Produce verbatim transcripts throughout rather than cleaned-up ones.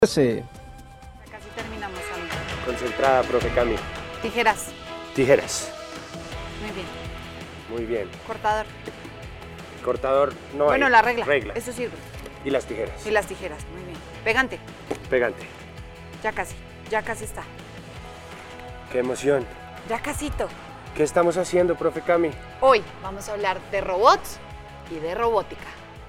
Sí. Casi terminamos, Sammy. Concentrada, profe Cami. Tijeras. Tijeras. Muy bien. Muy bien. Cortador. Cortador, no Bueno, hay. la regla. Regla. Eso sirve. Y las tijeras. Y las tijeras. Muy bien. Pegante. Pegante. Ya casi. Ya casi está. Qué emoción. Ya casito. ¿Qué estamos haciendo, profe Cami? Hoy vamos a hablar de robots y de robótica.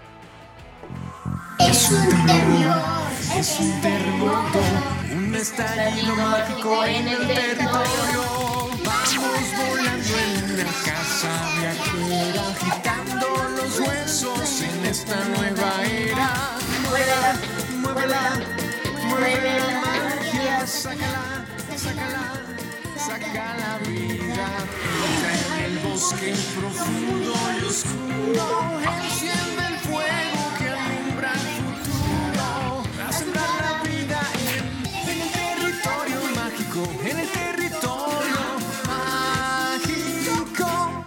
Es un terror, es un terremoto, un estallido mágico en el territorio. Vamos volando en una casa viajera, agitando los huesos en esta nueva era. Muévela, muévela, mueve la magia, sácala, sácala, saca la vida. Entra en el bosque profundo y oscuro, enciende el fuego que alumbra el futuro. A sembrar la vida en, en el territorio mágico, en el territorio mágico.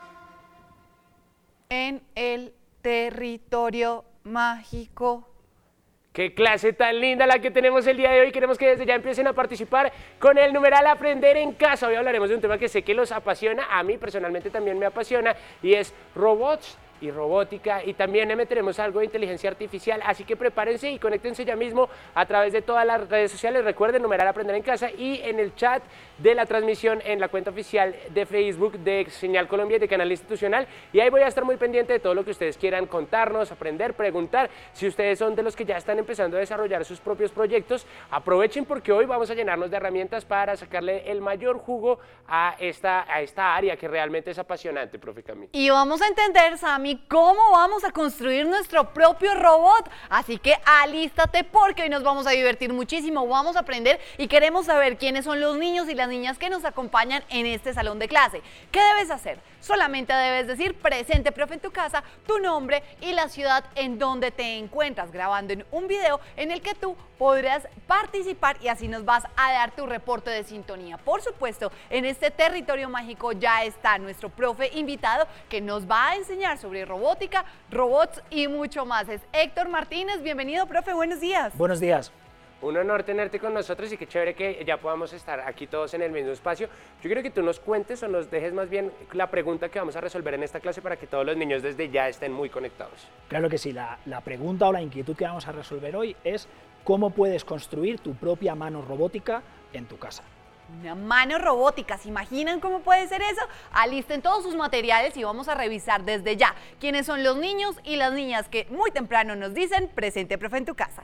En el territorio mágico. Qué clase tan linda la que tenemos el día de hoy. Queremos que desde ya empiecen a participar con el numeral Aprender en Casa. Hoy hablaremos de un tema que sé que los apasiona, a mí personalmente también me apasiona, y es robots y robótica, y también le meteremos algo de inteligencia artificial, así que prepárense y conéctense ya mismo a través de todas las redes sociales. Recuerden, numeral Aprender en Casa, y en el chat de la transmisión en la cuenta oficial de Facebook de Señal Colombia y de Canal Institucional, y ahí voy a estar muy pendiente de todo lo que ustedes quieran contarnos, aprender, preguntar. Si ustedes son de los que ya están empezando a desarrollar sus propios proyectos, aprovechen porque hoy vamos a llenarnos de herramientas para sacarle el mayor jugo a esta, a esta área que realmente es apasionante, profe Camila. Y vamos a entender, Sammy, cómo vamos a construir nuestro propio robot. Así que alístate porque hoy nos vamos a divertir muchísimo, vamos a aprender y queremos saber quiénes son los niños y las niñas que nos acompañan en este salón de clase. ¿Qué debes hacer? Solamente debes decir presente, profe, en tu casa, tu nombre y la ciudad en donde te encuentras, grabando en un video en el que tú podrás participar y así nos vas a dar tu reporte de sintonía. Por supuesto, en este territorio mágico ya está nuestro profe invitado que nos va a enseñar sobre robótica, robots y mucho más. Es Héctor Martínez. Bienvenido, profe, buenos días. Buenos días. Un honor tenerte con nosotros y qué chévere que ya podamos estar aquí todos en el mismo espacio. Yo quiero que tú nos cuentes o nos dejes más bien la pregunta que vamos a resolver en esta clase para que todos los niños desde ya estén muy conectados. Claro que sí, la, la pregunta o la inquietud que vamos a resolver hoy es cómo puedes construir tu propia mano robótica en tu casa. Una mano robótica, ¿se imaginan cómo puede ser eso? Alisten todos sus materiales y vamos a revisar desde ya quiénes son los niños y las niñas que muy temprano nos dicen presente, profe, en tu casa.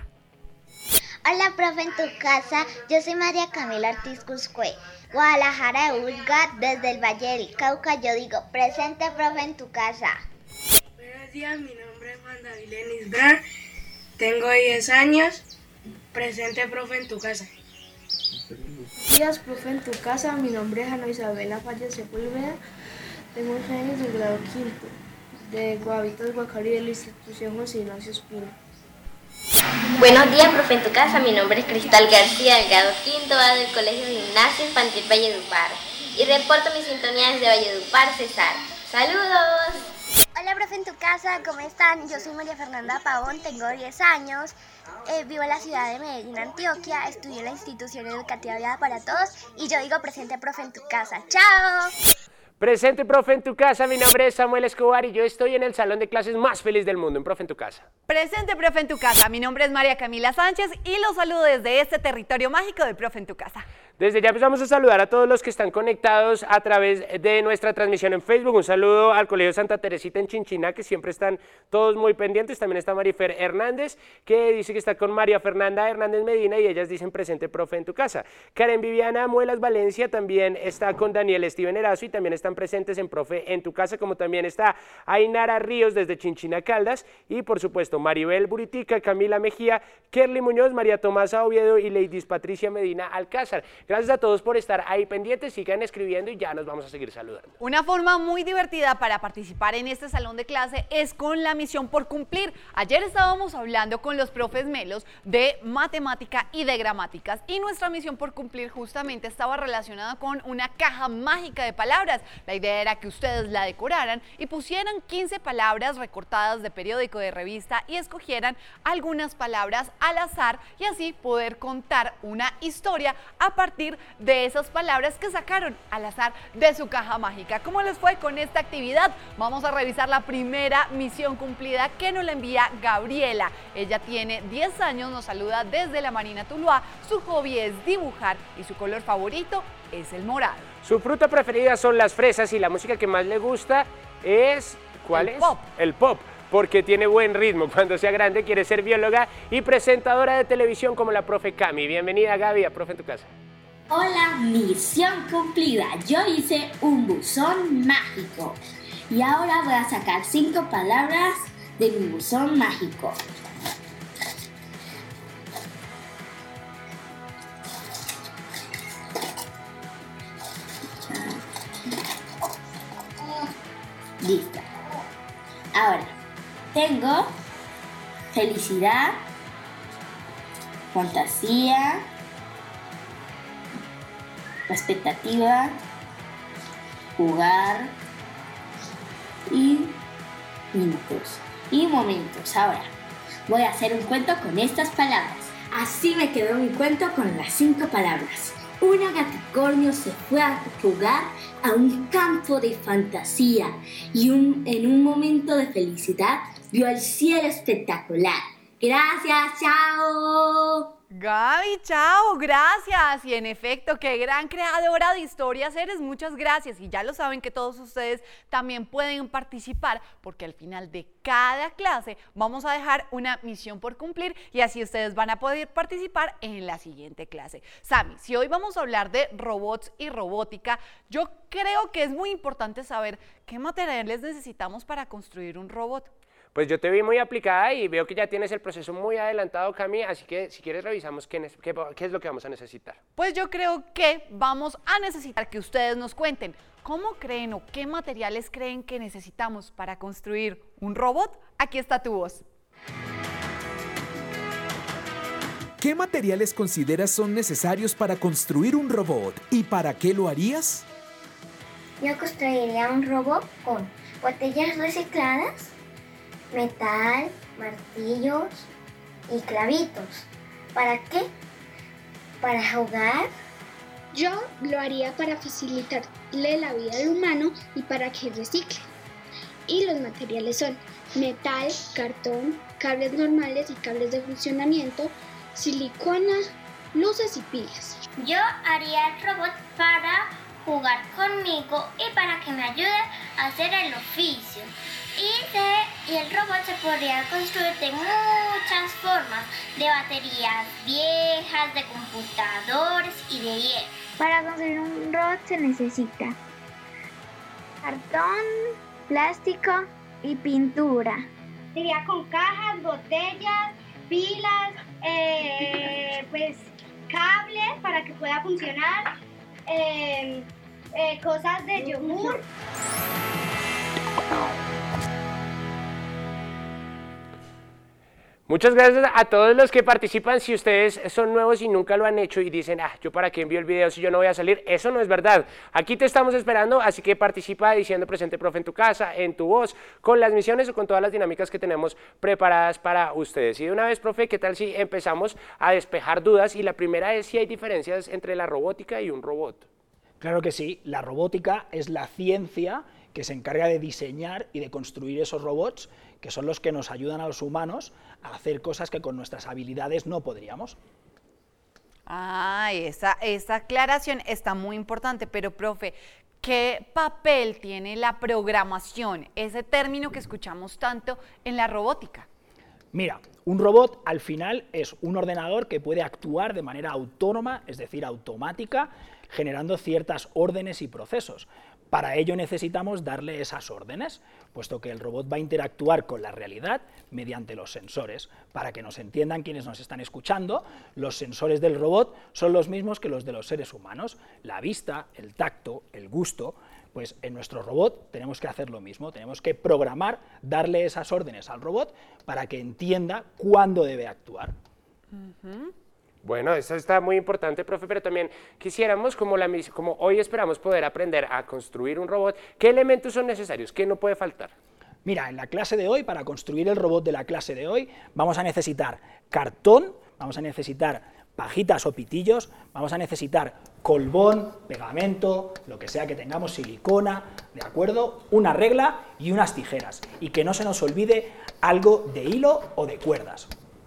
Hola, profe, en tu casa. Yo soy María Camila Ortiz Cuscue, Guadalajara de Ulga, desde el Valle del Cauca. Yo digo, presente, profe, en tu casa. Buenos días, mi nombre es Juan David Lenis Bran, tengo diez años, presente, profe, en tu casa. Buenos días, profe, en tu casa. Mi nombre es Ana Isabela Falla Sepúlveda, tengo once años del grado quinto, de Guavitas Guacari, de la institución José Ignacio Espina. Buenos días, profe, en tu casa. Mi nombre es Cristal García, del grado quinto A del Colegio Gimnasio Infantil Valledupar, y reporto mi sintonía desde Valledupar, Cesar. ¡Saludos! Hola, profe, en tu casa. ¿Cómo están? Yo soy María Fernanda Pavón, tengo diez años, eh, vivo en la ciudad de Medellín, Antioquia, estudio en la institución educativa Viada para Todos y yo digo presente, profe, en tu casa. ¡Chao! Presente, profe, en tu casa. Mi nombre es Samuel Escobar y yo estoy en el salón de clases más feliz del mundo, en Profe en tu casa. Presente, profe, en tu casa. Mi nombre es María Camila Sánchez y los saludo desde este territorio mágico de Profe en tu casa. Desde ya empezamos a saludar a todos los que están conectados a través de nuestra transmisión en Facebook. Un saludo al Colegio Santa Teresita en Chinchiná, que siempre están todos muy pendientes. También está Marifer Hernández, que dice que está con María Fernanda Hernández Medina y ellas dicen presente, profe, en tu casa. Karen Viviana Muelas Valencia también está con Daniel Steven Erazo y también están presentes en Profe en tu casa, como también está Ainara Ríos desde Chinchiná Caldas y por supuesto Maribel Buritica, Camila Mejía, Kerly Muñoz, María Tomasa Oviedo y Leidis Patricia Medina Alcázar. Gracias a todos por estar ahí pendientes, sigan escribiendo y ya nos vamos a seguir saludando. Una forma muy divertida para participar en este salón de clase es con la misión por cumplir. Ayer estábamos hablando con los profes Melos de matemática y de gramáticas y nuestra misión por cumplir justamente estaba relacionada con una caja mágica de palabras. La idea era que ustedes la decoraran y pusieran quince palabras recortadas de periódico, de revista y escogieran algunas palabras al azar y así poder contar una historia a partir de esas palabras que sacaron al azar de su caja mágica. ¿Cómo les fue con esta actividad? Vamos a revisar la primera misión cumplida que nos la envía Gabriela. Ella tiene diez años, nos saluda desde la Marina Tuluá. Su hobby es dibujar y su color favorito es el morado. Su fruta preferida son las fresas y la música que más le gusta es... ¿Cuál El es? pop. El pop, porque tiene buen ritmo. Cuando sea grande quiere ser bióloga y presentadora de televisión como la profe Cami. Bienvenida, Gaby, a Profe en tu Casa. Hola, misión cumplida. Yo hice un buzón mágico y ahora voy a sacar cinco palabras de mi buzón mágico. Listo. Ahora, tengo felicidad, fantasía, expectativa, jugar y minutos y momentos. Ahora voy a hacer un cuento con estas palabras. Así me quedó mi cuento con las cinco palabras. Una gaticornio se fue a jugar a un campo de fantasía y un, en un momento de felicidad vio el cielo espectacular. Gracias, chao. Gaby, chao, gracias. Y en efecto, qué gran creadora de historias eres, muchas gracias. Y ya lo saben que todos ustedes también pueden participar porque al final de cada clase vamos a dejar una misión por cumplir y así ustedes van a poder participar en la siguiente clase. Sami, si hoy vamos a hablar de robots y robótica, yo creo que es muy importante saber qué materiales necesitamos para construir un robot. Pues yo te vi muy aplicada y veo que ya tienes el proceso muy adelantado, Cami, así que si quieres revisamos qué, qué, qué es lo que vamos a necesitar. Pues yo creo que vamos a necesitar que ustedes nos cuenten cómo creen o qué materiales creen que necesitamos para construir un robot. Aquí está tu voz. ¿Qué materiales consideras son necesarios para construir un robot y para qué lo harías? Yo construiría un robot con botellas recicladas, metal, martillos y clavitos. ¿Para qué? ¿Para jugar? Yo lo haría para facilitarle la vida al humano y para que recicle. Y los materiales son metal, cartón, cables normales y cables de funcionamiento, silicona, luces y pilas. Yo haría el robot para jugar conmigo y para que me ayude a hacer el oficio. Y, de, y el robot se podría construir de muchas formas, de baterías viejas, de computadores y de hierro. Para construir un robot se necesita cartón, plástico y pintura. Sería con cajas, botellas, pilas, eh, pues cables para que pueda funcionar, eh, eh, cosas de yogur. Muchas gracias a todos los que participan. Si ustedes son nuevos y nunca lo han hecho y dicen, ah, yo para qué envío el video si yo no voy a salir, eso no es verdad. Aquí te estamos esperando, así que participa diciendo presente profe en tu casa, en tu voz, con las misiones o con todas las dinámicas que tenemos preparadas para ustedes. Y de una vez, profe, ¿qué tal si empezamos a despejar dudas? Y la primera es si hay diferencias entre la robótica y un robot. Claro que sí, la robótica es la ciencia que se encarga de diseñar y de construir esos robots que son los que nos ayudan a los humanos a hacer cosas que con nuestras habilidades no podríamos. Ah, esa, esa aclaración está muy importante, pero profe, ¿qué papel tiene la programación, ese término que escuchamos tanto en la robótica? Mira, un robot al final es un ordenador que puede actuar de manera autónoma, es decir, automática, generando ciertas órdenes y procesos. Para ello necesitamos darle esas órdenes, puesto que el robot va a interactuar con la realidad mediante los sensores. Para que nos entiendan quienes nos están escuchando, los sensores del robot son los mismos que los de los seres humanos, la vista, el tacto, el gusto. Pues en nuestro robot tenemos que hacer lo mismo, tenemos que programar, darle esas órdenes al robot para que entienda cuándo debe actuar. Uh-huh. Bueno, eso está muy importante, profe, pero también quisiéramos, como, la, como hoy esperamos poder aprender a construir un robot, ¿qué elementos son necesarios? ¿Qué no puede faltar? Mira, en la clase de hoy, para construir el robot de la clase de hoy, vamos a necesitar cartón, vamos a necesitar pajitas o pitillos, vamos a necesitar colbón, pegamento, lo que sea que tengamos, silicona, ¿de acuerdo? Una regla y unas tijeras. Y que no se nos olvide algo de hilo o de cuerdas.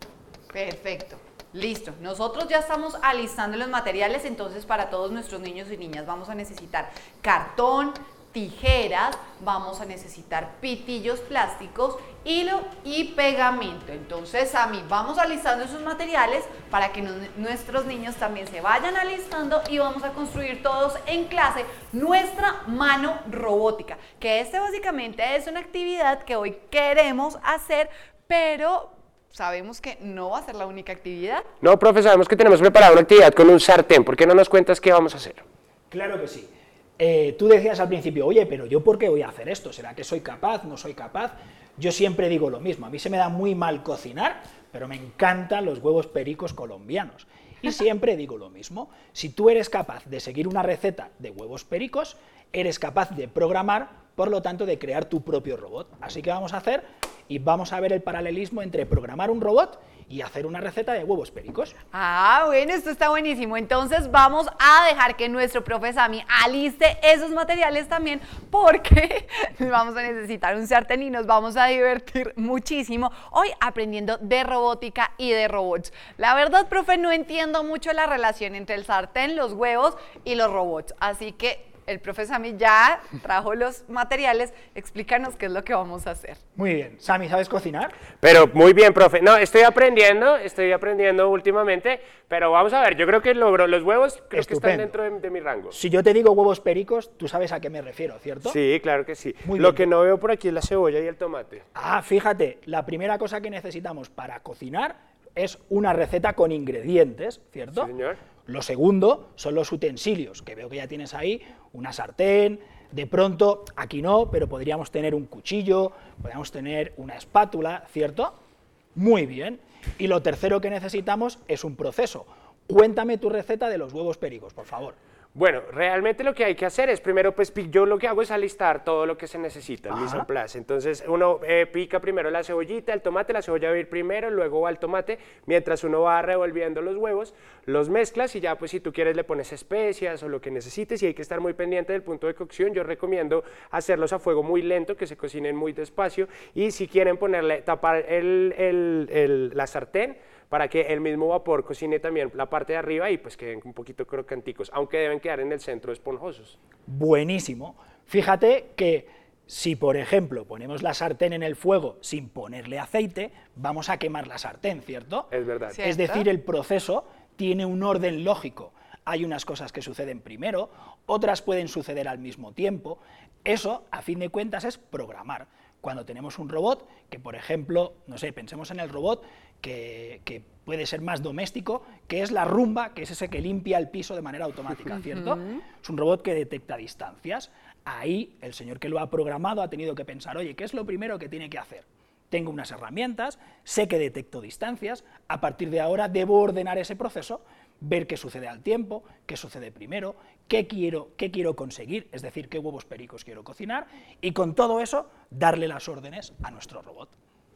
Perfecto. Listo, nosotros ya estamos alistando los materiales, entonces para todos nuestros niños y niñas vamos a necesitar cartón, tijeras, vamos a necesitar pitillos plásticos, hilo y pegamento. Entonces, Sammy, vamos alistando esos materiales para que no, nuestros niños también se vayan alistando y vamos a construir todos en clase nuestra mano robótica, que este básicamente es una actividad que hoy queremos hacer, pero sabemos que no va a ser la única actividad. No, profe, sabemos que tenemos preparada una actividad con un sartén. ¿Por qué no nos cuentas qué vamos a hacer? Claro que sí. Eh, tú decías al principio, oye, pero ¿yo por qué voy a hacer esto? ¿Será que soy capaz? ¿No soy capaz? Yo siempre digo lo mismo. A mí se me da muy mal cocinar, pero me encantan los huevos pericos colombianos. Y siempre digo lo mismo. Si tú eres capaz de seguir una receta de huevos pericos, eres capaz de programar, por lo tanto, de crear tu propio robot. Así que vamos a hacer... y vamos a ver el paralelismo entre programar un robot y hacer una receta de huevos pericos. Ah, bueno, esto está buenísimo. Entonces vamos a dejar que nuestro profe Sammy aliste esos materiales también, porque vamos a necesitar un sartén y nos vamos a divertir muchísimo hoy aprendiendo de robótica y de robots. La verdad, profe, no entiendo mucho la relación entre el sartén, los huevos y los robots, así que el profe Sammy ya trajo los materiales, explícanos qué es lo que vamos a hacer. Muy bien. Sammy, ¿sabes cocinar? Pero muy bien, profe. No, estoy aprendiendo, estoy aprendiendo últimamente, pero vamos a ver, yo creo que logro los huevos, creo Estupendo. que están dentro de, de mi rango. Si yo te digo huevos pericos, tú sabes a qué me refiero, ¿cierto? Sí, claro que sí. Muy lo bien. que no veo por aquí es la cebolla y el tomate. Ah, fíjate, la primera cosa que necesitamos para cocinar es una receta con ingredientes, ¿cierto? Sí, señor. Lo segundo son los utensilios, que veo que ya tienes ahí, una sartén, de pronto, aquí no, pero podríamos tener un cuchillo, podríamos tener una espátula, ¿cierto? Muy bien. Y lo tercero que necesitamos es un proceso. Cuéntame tu receta de los huevos pericos, por favor. Bueno, realmente lo que hay que hacer es, primero, pues yo lo que hago es alistar todo lo que se necesita, el mise en place. Entonces, uno eh, pica primero la cebollita, el tomate, la cebolla va a ir primero, luego va el tomate, mientras uno va revolviendo los huevos, los mezclas y ya, pues si tú quieres le pones especias o lo que necesites, y hay que estar muy pendiente del punto de cocción. Yo recomiendo hacerlos a fuego muy lento, que se cocinen muy despacio, y si quieren ponerle, tapar el, el, el, la sartén, para que el mismo vapor cocine también la parte de arriba y pues queden un poquito crocanticos, aunque deben quedar en el centro esponjosos. Buenísimo. Fíjate que si, por ejemplo, ponemos la sartén en el fuego sin ponerle aceite, vamos a quemar la sartén, ¿cierto? Es verdad. ¿Cierto? Es decir, el proceso tiene un orden lógico. Hay unas cosas que suceden primero, otras pueden suceder al mismo tiempo. Eso, a fin de cuentas, es programar. Cuando tenemos un robot, que por ejemplo, no sé, pensemos en el robot que, que puede ser más doméstico, que es la Rumba, que es ese que limpia el piso de manera automática, ¿cierto? Uh-huh. Es un robot que detecta distancias. Ahí el señor que lo ha programado ha tenido que pensar, oye, ¿qué es lo primero que tiene que hacer? Tengo unas herramientas, sé que detecto distancias, a partir de ahora debo ordenar ese proceso, ver qué sucede al tiempo, qué sucede primero, qué quiero, qué quiero conseguir, es decir, qué huevos pericos quiero cocinar, y con todo eso darle las órdenes a nuestro robot.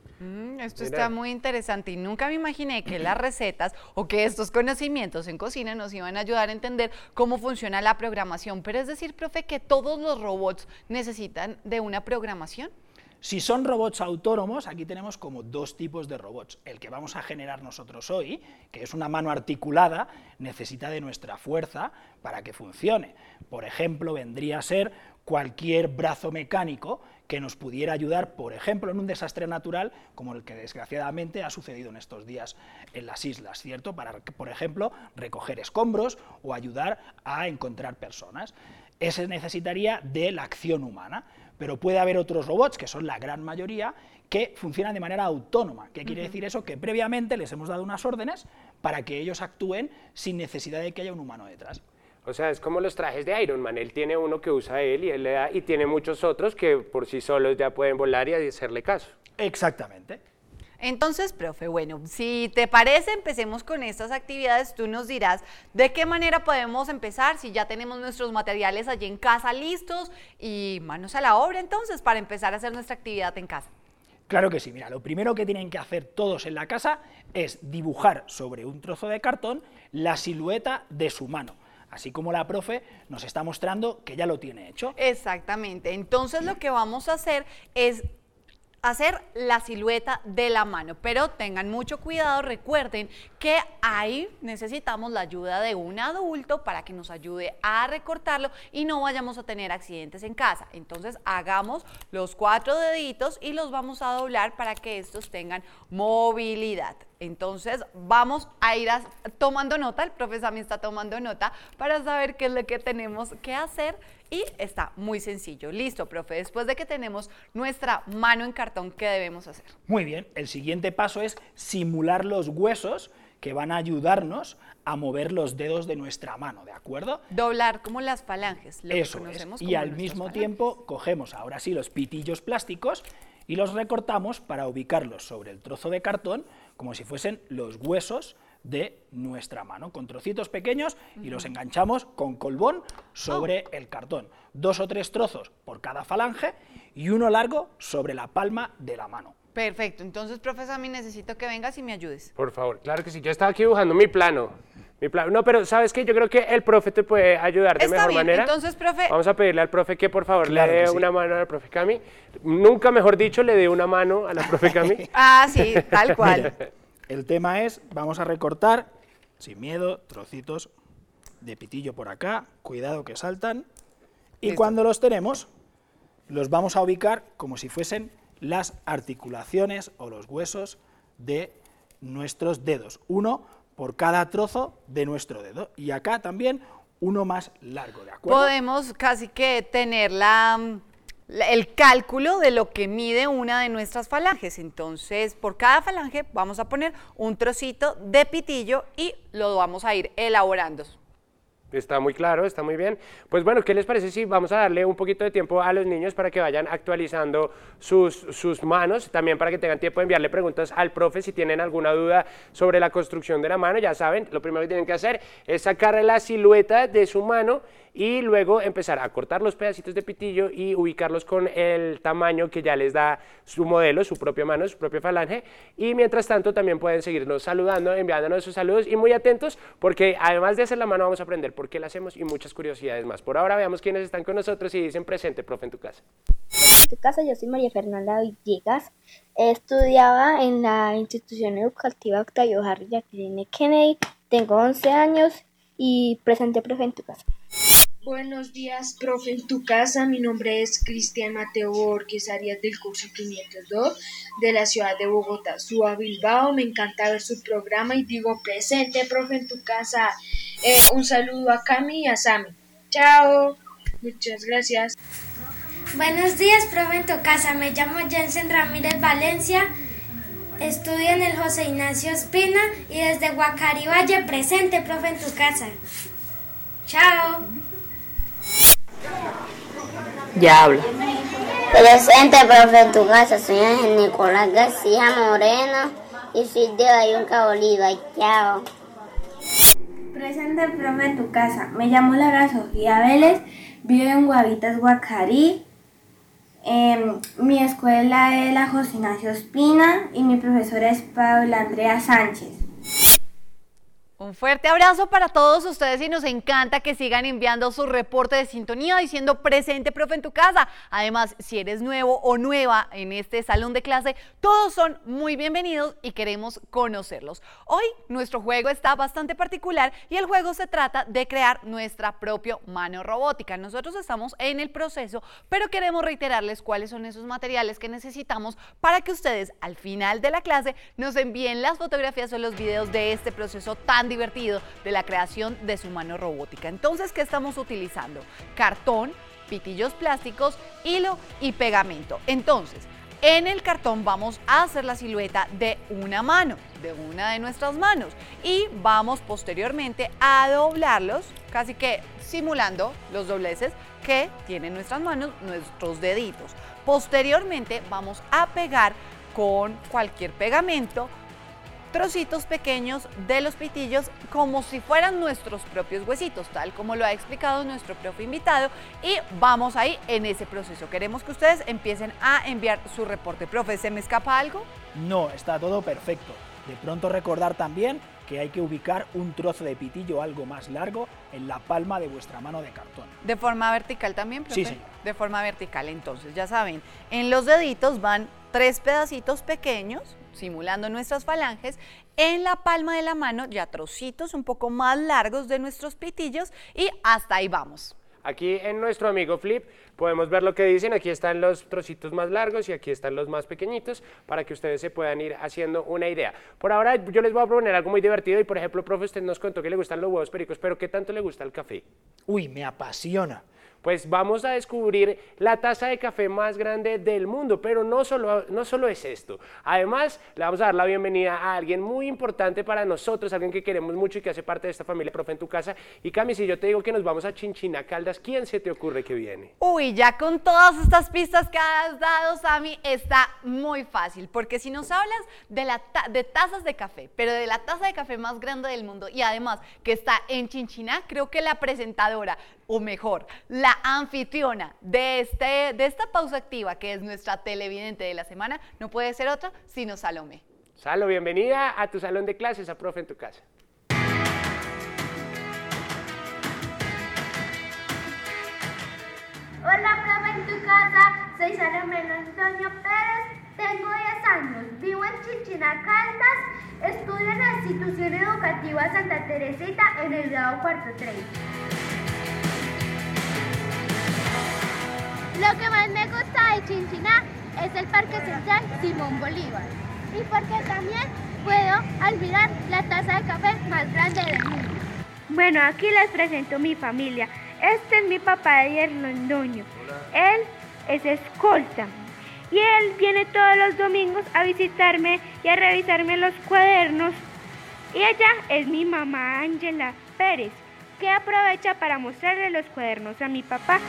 Mm, esto Mira. está muy interesante y nunca me imaginé que las recetas o que estos conocimientos en cocina nos iban a ayudar a entender cómo funciona la programación. Pero es decir, profe, que todos los robots necesitan de una programación. Si son robots autónomos, aquí tenemos como dos tipos de robots. El que vamos a generar nosotros hoy, que es una mano articulada, necesita de nuestra fuerza para que funcione. Por ejemplo, vendría a ser cualquier brazo mecánico que nos pudiera ayudar, por ejemplo, en un desastre natural como el que desgraciadamente ha sucedido en estos días en las islas, ¿cierto? Para, por ejemplo, recoger escombros o ayudar a encontrar personas. Ese necesitaría de la acción humana, pero puede haber otros robots, que son la gran mayoría, que funcionan de manera autónoma. ¿Qué quiere decir eso? Que previamente les hemos dado unas órdenes para que ellos actúen sin necesidad de que haya un humano detrás. O sea, es como los trajes de Iron Man, él tiene uno que usa él y él le da, y tiene muchos otros que por sí solos ya pueden volar y hacerle caso. Exactamente. Entonces, profe, bueno, si te parece, empecemos con estas actividades. Tú nos dirás de qué manera podemos empezar, si ya tenemos nuestros materiales allí en casa listos, y manos a la obra entonces para empezar a hacer nuestra actividad en casa. Claro que sí, mira, lo primero que tienen que hacer todos en la casa es dibujar sobre un trozo de cartón la silueta de su mano, así como la profe nos está mostrando que ya lo tiene hecho. Exactamente, entonces lo que vamos a hacer es hacer la silueta de la mano, pero tengan mucho cuidado, recuerden que ahí necesitamos la ayuda de un adulto para que nos ayude a recortarlo y no vayamos a tener accidentes en casa. Entonces hagamos los cuatro deditos y los vamos a doblar para que estos tengan movilidad. Entonces vamos a ir a, tomando nota, el profe Sammy está tomando nota para saber qué es lo que tenemos que hacer y está muy sencillo. Listo, profe, después de que tenemos nuestra mano en cartón, ¿qué debemos hacer? Muy bien, el siguiente paso es simular los huesos que van a ayudarnos a mover los dedos de nuestra mano, ¿de acuerdo? Doblar como las falanges, lo Eso que conocemos es, como y al nuestras mismo falanges. tiempo cogemos ahora sí los pitillos plásticos y los recortamos para ubicarlos sobre el trozo de cartón como si fuesen los huesos de nuestra mano, con trocitos pequeños, y uh-huh. los enganchamos con colbón sobre oh. el cartón. Dos o tres trozos por cada falange y uno largo sobre la palma de la mano. Perfecto, entonces, profe Sammy, necesito que vengas y me ayudes. Por favor, claro que sí, yo estaba aquí dibujando mi plano. Mi plano. No, pero ¿sabes qué? Yo creo que el profe te puede ayudar de Está mejor bien, manera. Entonces, profe... Vamos a pedirle al profe que por favor claro le dé sí. una mano al profe Cami. Nunca, mejor dicho, le dé una mano a la profe Cami. Ah, sí, tal cual. Mira, el tema es, vamos a recortar, sin miedo, trocitos de pitillo por acá, cuidado que saltan, y Listo. Cuando los tenemos, los vamos a ubicar como si fuesen las articulaciones o los huesos de nuestros dedos, uno por cada trozo de nuestro dedo, y acá también uno más largo, ¿de acuerdo? Podemos casi que tener la... el cálculo de lo que mide una de nuestras falanges. Entonces, por cada falange vamos a poner un trocito de pitillo y lo vamos a ir elaborando. Está muy claro, está muy bien. Pues bueno, ¿qué les parece si vamos a darle un poquito de tiempo a los niños para que vayan actualizando sus, sus manos? También para que tengan tiempo de enviarle preguntas al profe si tienen alguna duda sobre la construcción de la mano. Ya saben, lo primero que tienen que hacer es sacar la silueta de su mano y luego empezar a cortar los pedacitos de pitillo y ubicarlos con el tamaño que ya les da su modelo, su propia mano, su propia falange. Y mientras tanto también pueden seguirnos saludando, enviándonos sus saludos y muy atentos porque además de hacer la mano vamos a aprender por qué la hacemos y muchas curiosidades más. Por ahora veamos quiénes están con nosotros y dicen presente, profe, en tu casa. En tu casa, yo soy María Fernanda Villegas, estudiaba en la institución educativa Octavio Harry Jacqueline Kennedy, tengo once años y presente, profe, en tu casa. Buenos días, profe, en tu casa. Mi nombre es Cristian Mateo Borges Arias del curso quinientos dos de la ciudad de Bogotá. Subo a Bilbao, me encanta ver su programa y digo presente, profe, en tu casa. Eh, un saludo a Cami y a Sammy. Chao. Muchas gracias. Buenos días, profe, en tu casa. Me llamo Jensen Ramírez Valencia. Estudio en el José Ignacio Espina y desde Guacari Valle presente, profe, en tu casa. Chao. Ya habla. Presente, profe, en tu casa. Soy Ángel Nicolás García Moreno y soy de Bayunca, Bolívar. Chao. Presente, profe, en tu casa. Me llamo Lara Sofía Vélez, vivo en Guavitas, Guacarí. Eh, mi escuela es la José Ignacio Espina y mi profesora es Paula Andrea Sánchez. Un fuerte abrazo para todos ustedes y nos encanta que sigan enviando su reporte de sintonía diciendo presente, profe, en tu casa. Además, si eres nuevo o nueva en este salón de clase, todos son muy bienvenidos y queremos conocerlos. Hoy nuestro juego está bastante particular y el juego se trata de crear nuestra propia mano robótica. Nosotros estamos en el proceso, pero queremos reiterarles cuáles son esos materiales que necesitamos para que ustedes al final de la clase nos envíen las fotografías o los videos de este proceso tan divertido de la creación de su mano robótica. Entonces, ¿qué estamos utilizando? Cartón, pitillos plásticos, hilo y pegamento. Entonces, en el cartón vamos a hacer la silueta de una mano, de una de nuestras manos, y vamos posteriormente a doblarlos, casi que simulando los dobleces que tienen nuestras manos, nuestros deditos. Posteriormente vamos a pegar con cualquier pegamento trocitos pequeños de los pitillos como si fueran nuestros propios huesitos, tal como lo ha explicado nuestro profe invitado, y vamos ahí en ese proceso. Queremos que ustedes empiecen a enviar su reporte. Profe, ¿se me escapa algo? No, está todo perfecto. De pronto recordar también que hay que ubicar un trozo de pitillo algo más largo en la palma de vuestra mano de cartón. ¿De forma vertical también, profe? Sí, sí. De forma vertical, entonces, ya saben, en los deditos van tres pedacitos pequeños, simulando nuestras falanges, en la palma de la mano ya trocitos un poco más largos de nuestros pitillos y hasta ahí vamos. Aquí en nuestro amigo Flip podemos ver lo que dicen, aquí están los trocitos más largos y aquí están los más pequeñitos para que ustedes se puedan ir haciendo una idea. Por ahora yo les voy a proponer algo muy divertido y por ejemplo, profe, usted nos contó que le gustan los huevos pericos, pero ¿qué tanto le gusta el café? Uy, me apasiona. Pues vamos a descubrir la taza de café más grande del mundo, pero no solo, no solo es esto. Además, le vamos a dar la bienvenida a alguien muy importante para nosotros, alguien que queremos mucho y que hace parte de esta familia Profe en tu casa. Y Cami, si yo te digo que nos vamos a Chinchina Caldas, ¿quién se te ocurre que viene? Uy, ya con todas estas pistas que has dado, Sammy, está muy fácil, porque si nos hablas de, la ta de tazas de café, pero de la taza de café más grande del mundo y además que está en Chinchina, creo que la presentadora, o mejor, la anfitriona de, este, de esta pausa activa, que es nuestra televidente de la semana, no puede ser otra sino Salomé. Salo, bienvenida a tu salón de clases, a Profe en tu casa. Hola, Profe en tu casa, soy Salomé Londoño Pérez, tengo diez años, vivo en Chinchina Caldas, estudio en la institución educativa Santa Teresita en el grado cuarto tres. Lo que más me gusta de Chinchina es el Parque Central Simón Bolívar y porque también puedo admirar la taza de café más grande del mundo. Bueno, aquí les presento mi familia. Este es mi papá Edier Londoño. Él es escolta y él viene todos los domingos a visitarme y a revisarme los cuadernos. Y ella es mi mamá Ángela Pérez, que aprovecha para mostrarle los cuadernos a mi papá.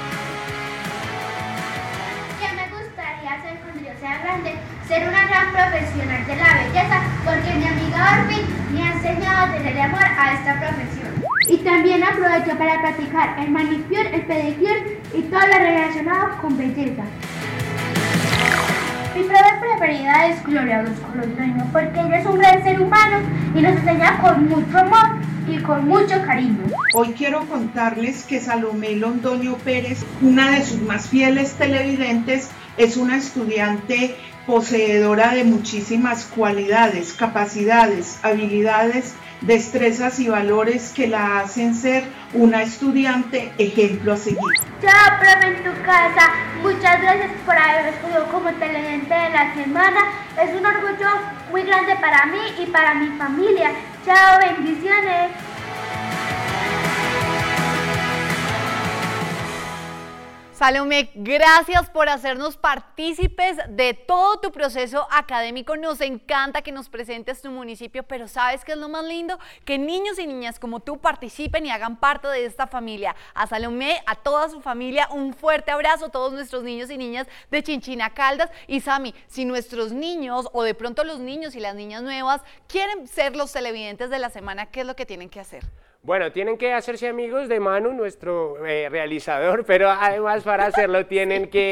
Hacer cuando yo sea grande, ser una gran profesional de la belleza, porque mi amiga Orpin me ha enseñado a tenerle amor a esta profesión. Y también aprovecho para practicar el manicure, el pedicure y todo lo relacionado con belleza. Mi profe preferida es Gloria Orozco Londoño, porque ella es un gran ser humano y nos enseña con mucho amor y con mucho cariño. Hoy quiero contarles que Salomé Londoño Pérez, una de sus más fieles televidentes, es una estudiante poseedora de muchísimas cualidades, capacidades, habilidades, destrezas y valores que la hacen ser una estudiante ejemplo a seguir. Chao, profe en tu casa. Muchas gracias por haberme escogido como televidente de la semana. Es un orgullo muy grande para mí y para mi familia. Chao, bendiciones. Salomé, gracias por hacernos partícipes de todo tu proceso académico. Nos encanta que nos presentes tu municipio, pero ¿sabes qué es lo más lindo? Que niños y niñas como tú participen y hagan parte de esta familia. A Salomé, a toda su familia, un fuerte abrazo a todos nuestros niños y niñas de Chinchina Caldas. Y Sammy, si nuestros niños o de pronto los niños y las niñas nuevas quieren ser los televidentes de la semana, ¿qué es lo que tienen que hacer? Bueno, tienen que hacerse amigos de Manu, nuestro eh, realizador, pero además para hacerlo tienen que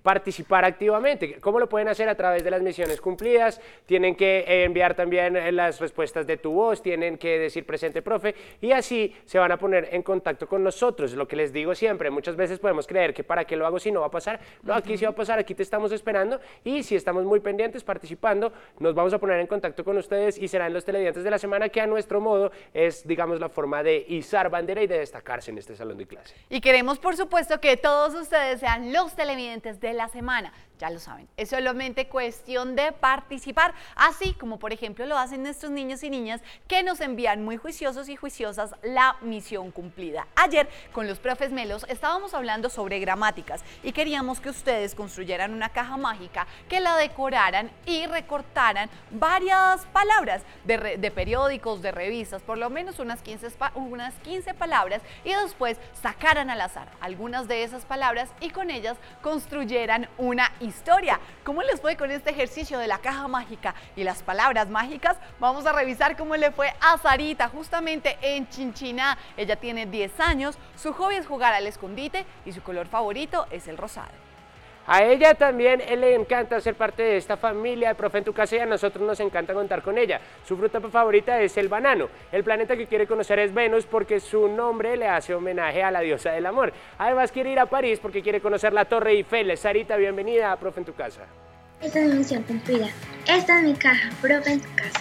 participar activamente. ¿Cómo lo pueden hacer? A través de las misiones cumplidas, tienen que eh, enviar también eh, las respuestas de tu voz, tienen que decir presente profe, y así se van a poner en contacto con nosotros. Lo que les digo siempre, muchas veces podemos creer que para qué lo hago si no va a pasar. No, aquí sí va a pasar, aquí te estamos esperando, y si estamos muy pendientes participando, nos vamos a poner en contacto con ustedes y serán los televidentes de la semana, que a nuestro modo es, digamos, la forma de izar bandera y de destacarse en este salón de clase. Y queremos, por supuesto, que todos ustedes sean los televidentes de la semana. Ya lo saben, es solamente cuestión de participar, así como por ejemplo lo hacen nuestros niños y niñas que nos envían muy juiciosos y juiciosas la misión cumplida. Ayer con los profes Melos estábamos hablando sobre gramáticas y queríamos que ustedes construyeran una caja mágica, que la decoraran y recortaran varias palabras de, re, de periódicos, de revistas, por lo menos unas quince, unas quince palabras, y después sacaran al azar algunas de esas palabras y con ellas construyeran una historia. ¿Cómo les fue con este ejercicio de la caja mágica y las palabras mágicas? Vamos a revisar cómo le fue a Sarita justamente en Chinchiná. Ella tiene diez años, su hobby es jugar al escondite y su color favorito es el rosado. A ella también le encanta ser parte de esta familia de Profe en tu Casa, y a nosotros nos encanta contar con ella. Su fruta favorita es el banano. El planeta que quiere conocer es Venus, porque su nombre le hace homenaje a la diosa del amor. Además quiere ir a París porque quiere conocer la Torre Eiffel. Sarita, bienvenida a Profe en tu Casa. Esta es mi misión cumplida. Esta es mi caja, Profe en tu Casa.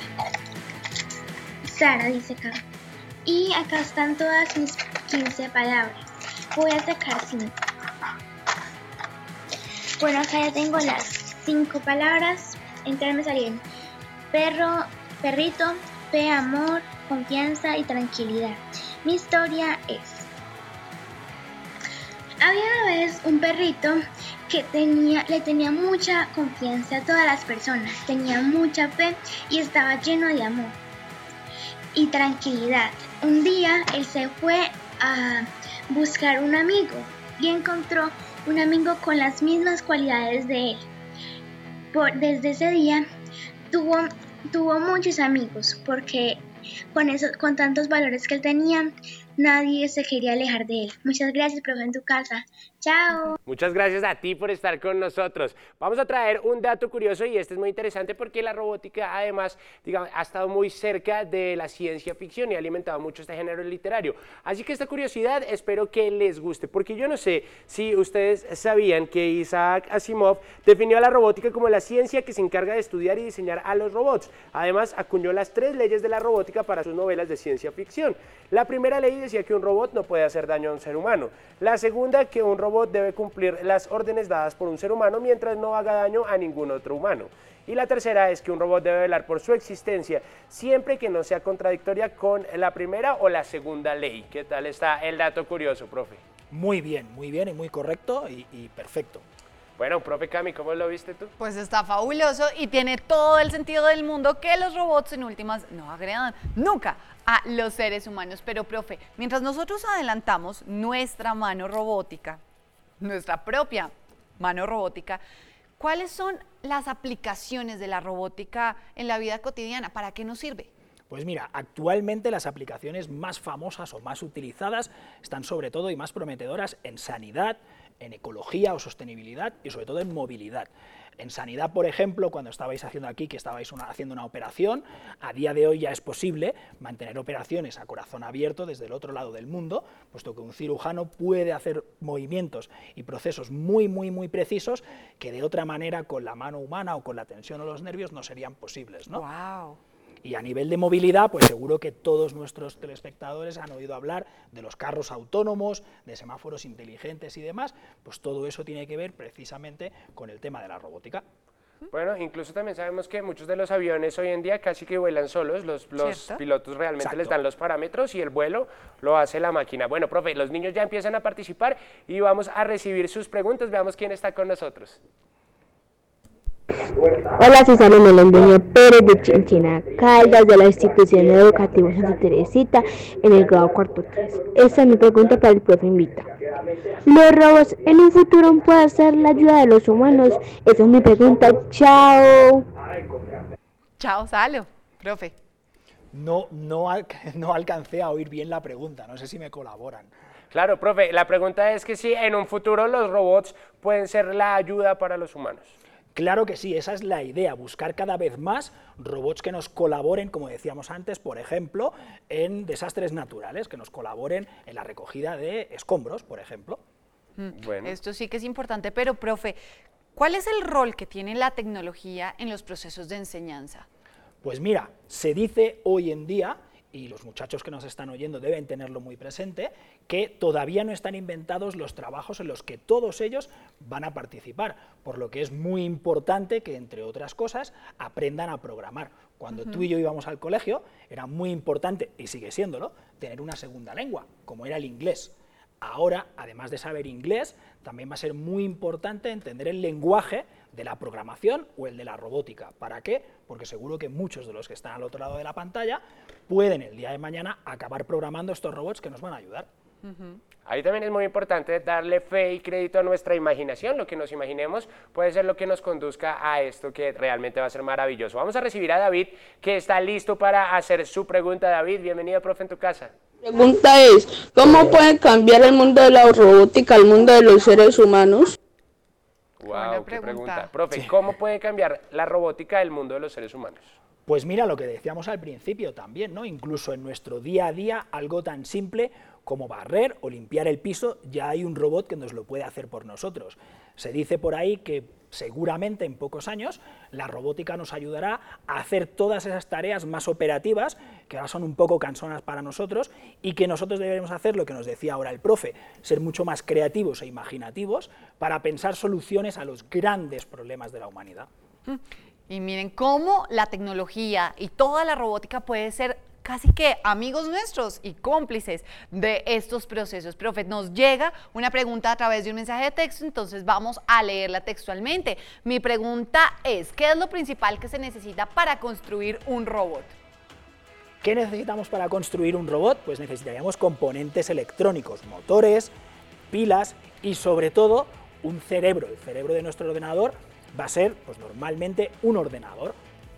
Sara dice acá. Y acá están todas mis quince palabras. Voy a sacar cinco. Bueno, acá ya tengo las cinco palabras. Entre me salieron perro, perrito, fe, amor, confianza y tranquilidad. Mi historia es: había una vez un perrito que tenía, le tenía mucha confianza a todas las personas, tenía mucha fe y estaba lleno de amor y tranquilidad. Un día él se fue a buscar un amigo y encontró un amigo con las mismas cualidades de él. Por, desde ese día tuvo, tuvo muchos amigos, porque con, eso, con tantos valores que él tenía, nadie se quería alejar de él. Muchas gracias, Profe en tu Casa. Chao. Muchas gracias a ti por estar con nosotros. Vamos a traer un dato curioso, y este es muy interesante porque la robótica además, digamos, ha estado muy cerca de la ciencia ficción y ha alimentado mucho este género literario. Así que esta curiosidad espero que les guste, porque yo no sé si ustedes sabían que Isaac Asimov definió a la robótica como la ciencia que se encarga de estudiar y diseñar a los robots. Además, acuñó las tres leyes de la robótica para sus novelas de ciencia ficción. La primera ley decía que un robot no puede hacer daño a un ser humano. La segunda, que un robot debe cumplir las órdenes dadas por un ser humano mientras no haga daño a ningún otro humano. Y la tercera es que un robot debe velar por su existencia siempre que no sea contradictoria con la primera o la segunda ley. ¿Qué tal está el dato curioso, profe? Muy bien, muy bien y muy correcto y, y perfecto. Bueno, profe Cami, ¿cómo lo viste tú? Pues está fabuloso y tiene todo el sentido del mundo que los robots en últimas no agredan nunca a los seres humanos. Pero, profe, mientras nosotros adelantamos nuestra mano robótica, nuestra propia mano robótica, ¿cuáles son las aplicaciones de la robótica en la vida cotidiana? ¿Para qué nos sirve? Pues mira, actualmente las aplicaciones más famosas o más utilizadas están sobre todo y más prometedoras en sanidad, en ecología o sostenibilidad y sobre todo en movilidad. En sanidad, por ejemplo, cuando estabais haciendo aquí, que estabais una, haciendo una operación, a día de hoy ya es posible mantener operaciones a corazón abierto desde el otro lado del mundo, puesto que un cirujano puede hacer movimientos y procesos muy, muy, muy precisos que de otra manera con la mano humana o con la tensión o los nervios no serían posibles, ¿no? Wow. Y a nivel de movilidad, pues seguro que todos nuestros telespectadores han oído hablar de los carros autónomos, de semáforos inteligentes y demás, pues todo eso tiene que ver precisamente con el tema de la robótica. Bueno, incluso también sabemos que muchos de los aviones hoy en día casi que vuelan solos, los, los pilotos realmente Exacto. les dan los parámetros y el vuelo lo hace la máquina. Bueno, profe, los niños ya empiezan a participar y vamos a recibir sus preguntas, veamos quién está con nosotros. Hola, soy Salomé Londoño Pérez de Chinchiná, Caldas, de la institución educativa Santa Teresita, en el grado cuarto tres. Esta es mi pregunta para el profe Invita. ¿Los robots en un futuro pueden hacer la ayuda de los humanos? Esa es mi pregunta. Chao. Chao, Salo, profe. no, no, al, no alcancé a oír bien la pregunta, no sé si me colaboran. Claro, profe, la pregunta es que si en un futuro los robots pueden ser la ayuda para los humanos. Claro que sí, esa es la idea, buscar cada vez más robots que nos colaboren, como decíamos antes, por ejemplo, en desastres naturales, que nos colaboren en la recogida de escombros, por ejemplo. Bueno. Esto sí que es importante, pero profe, ¿cuál es el rol que tiene la tecnología en los procesos de enseñanza? Pues mira, se dice hoy en día, y los muchachos que nos están oyendo deben tenerlo muy presente, que todavía no están inventados los trabajos en los que todos ellos van a participar, por lo que es muy importante que, entre otras cosas, aprendan a programar. Cuando uh-huh. tú y yo íbamos al colegio, era muy importante, y sigue siéndolo, tener una segunda lengua, como era el inglés. Ahora, además de saber inglés, también va a ser muy importante entender el lenguaje de la programación o el de la robótica. ¿Para qué? Porque seguro que muchos de los que están al otro lado de la pantalla pueden el día de mañana acabar programando estos robots que nos van a ayudar. Uh-huh. Ahí también es muy importante darle fe y crédito a nuestra imaginación. Lo que nos imaginemos puede ser lo que nos conduzca a esto que realmente va a ser maravilloso. Vamos a recibir a David, que está listo para hacer su pregunta. David, bienvenido, profe, en tu casa. La pregunta es, ¿cómo puede cambiar el mundo de la robótica al mundo de los seres humanos? Wow, qué pregunta. Profe, sí. ¿Cómo puede cambiar la robótica el mundo de los seres humanos? Pues mira lo que decíamos al principio también, ¿no? Incluso en nuestro día a día, algo tan simple como barrer o limpiar el piso, ya hay un robot que nos lo puede hacer por nosotros. Se dice por ahí que seguramente en pocos años la robótica nos ayudará a hacer todas esas tareas más operativas, que ahora son un poco cansonas para nosotros, y que nosotros debemos hacer lo que nos decía ahora el profe, ser mucho más creativos e imaginativos para pensar soluciones a los grandes problemas de la humanidad. Y miren cómo la tecnología y toda la robótica puede ser casi que amigos nuestros y cómplices de estos procesos. Profe, nos llega una pregunta a través de un mensaje de texto, entonces vamos a leerla textualmente. Mi pregunta es, ¿qué es lo principal que se necesita para construir un robot? ¿Qué necesitamos para construir un robot? Pues necesitaríamos componentes electrónicos, motores, pilas y sobre todo un cerebro. El cerebro de nuestro ordenador va a ser, pues normalmente, un ordenador.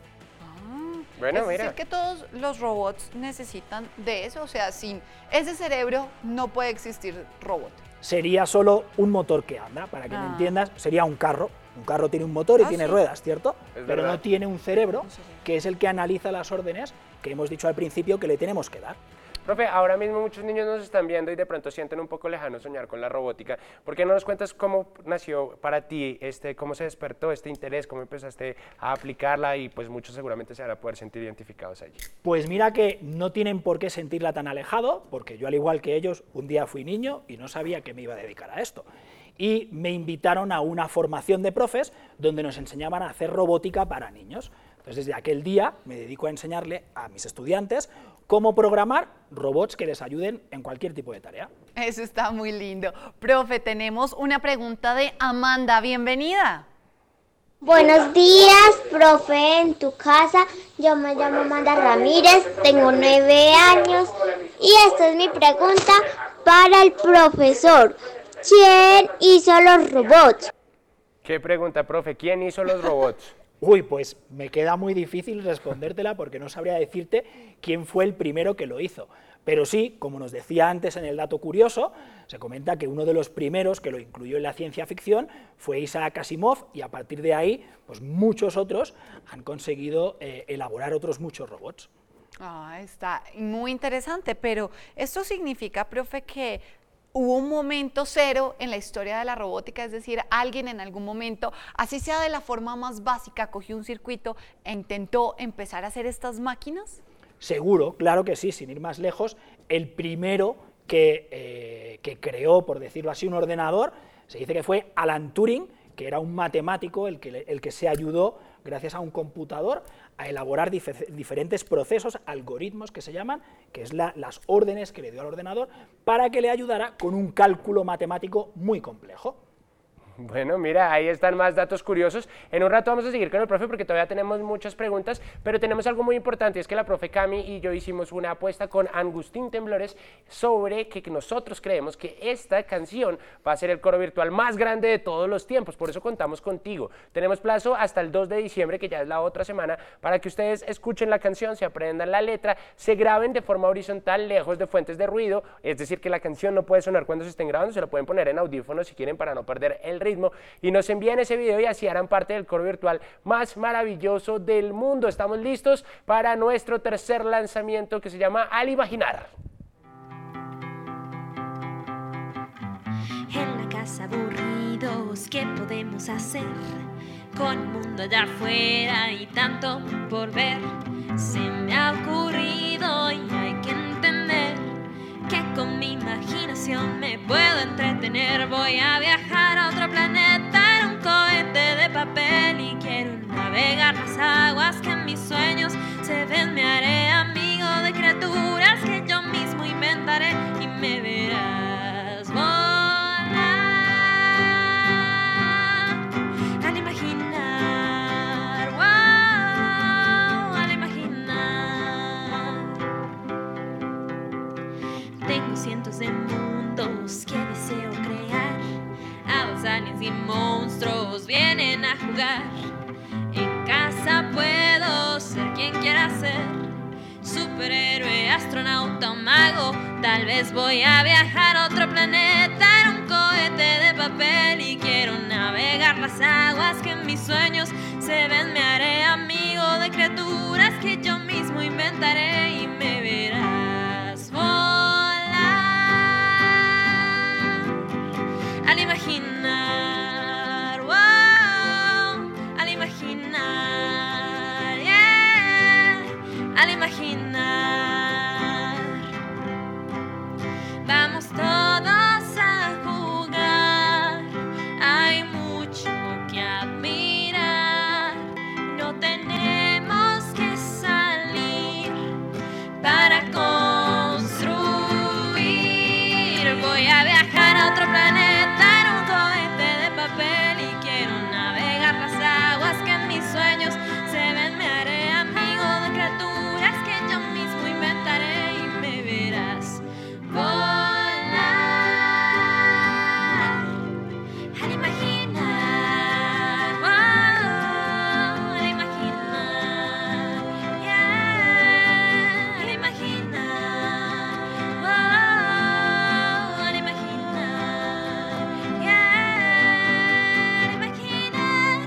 Bueno, es mira. decir, que todos los robots necesitan de eso, o sea, sin ese cerebro no puede existir robot. Sería solo un motor que anda, para que ah. me entiendas, sería un carro. Un carro tiene un motor y ah, tiene sí. ruedas, ¿cierto? Es Pero verdad. no tiene un cerebro, que es el que analiza las órdenes que hemos dicho al principio que le tenemos que dar. Profe, ahora mismo muchos niños nos están viendo y de pronto sienten un poco lejano soñar con la robótica. ¿Por qué no nos cuentas cómo nació para ti, este, cómo se despertó este interés, cómo empezaste a aplicarla y pues muchos seguramente se van a poder sentir identificados allí? Pues mira que no tienen por qué sentirla tan alejado, porque yo al igual que ellos un día fui niño y no sabía que me iba a dedicar a esto. Y me invitaron a una formación de profes donde nos enseñaban a hacer robótica para niños. Entonces desde aquel día me dedico a enseñarle a mis estudiantes cómo programar robots que les ayuden en cualquier tipo de tarea. Eso está muy lindo. Profe, tenemos una pregunta de Amanda. Bienvenida. Buenos días, profe, en tu casa. Yo me llamo Amanda Ramírez, tengo nueve años y esta es mi pregunta para el profesor. ¿Quién hizo los robots? ¿Qué pregunta, profe? ¿Quién hizo los robots? Uy, pues me queda muy difícil respondértela porque no sabría decirte quién fue el primero que lo hizo. Pero sí, como nos decía antes en el dato curioso, se comenta que uno de los primeros que lo incluyó en la ciencia ficción fue Isaac Asimov y a partir de ahí, pues muchos otros han conseguido eh, elaborar otros muchos robots. Ah, está muy interesante, pero ¿esto significa, profe, que hubo un momento cero en la historia de la robótica? Es decir, alguien en algún momento, así sea de la forma más básica, cogió un circuito e intentó empezar a hacer estas máquinas? Seguro, claro que sí, sin ir más lejos, el primero que, eh, que creó, por decirlo así, un ordenador, se dice que fue Alan Turing, que era un matemático el que, el que se ayudó, gracias a un computador, a elaborar dif diferentes procesos, algoritmos que se llaman, que es la, las órdenes que le dio al ordenador, para que le ayudara con un cálculo matemático muy complejo. Bueno, mira, ahí están más datos curiosos. En un rato vamos a seguir con el profe porque todavía tenemos muchas preguntas, pero tenemos algo muy importante, es que la profe Cami y yo hicimos una apuesta con Angustín Temblores sobre que nosotros creemos que esta canción va a ser el coro virtual más grande de todos los tiempos, por eso contamos contigo. Tenemos plazo hasta el dos de diciembre, que ya es la otra semana, para que ustedes escuchen la canción, se aprendan la letra, se graben de forma horizontal, lejos de fuentes de ruido, es decir, que la canción no puede sonar cuando se estén grabando, se lo pueden poner en audífonos si quieren para no perder el ritmo. Y nos envían ese video y así harán parte del coro virtual más maravilloso del mundo. Estamos listos para nuestro tercer lanzamiento que se llama Al Imaginar. En la casa aburridos, ¿qué podemos hacer? Con el mundo allá afuera y tanto por ver, se me ha ocurrido y hay que entender que con mi imaginación me puedo entretener. Voy a viajar a otro planeta en un cohete de papel y quiero navegar las aguas que en mis sueños se ven. Me haré amigo de criaturas que yo mismo inventaré y me verás volar al imaginar, wow, al imaginar. Tengo cientos de mundos que deseo crear. Hadas, aliens y monstruos vienen a jugar. En casa puedo ser quien quiera ser, superhéroe, astronauta o mago. Tal vez voy a viajar a otro planeta en un cohete de papel y quiero navegar las aguas que en mis sueños se ven. Me haré amigo de criaturas que yo mismo inventaré y me verás volar al imaginar, wow, al imaginar, yeah, al imaginar. Vamos todos a jugar, hay mucho que admirar, no tenemos que salir para construir. Voy a viajar a otro planeta en un cohete de papel y quiero navegar las aguas que en mis sueños se ven. Me haré amigo de criaturas que yo mismo inventaré y me verás volar al imaginar, wow, al imaginar, yeah, al imaginar, wow, al imaginar, yeah, al imaginar.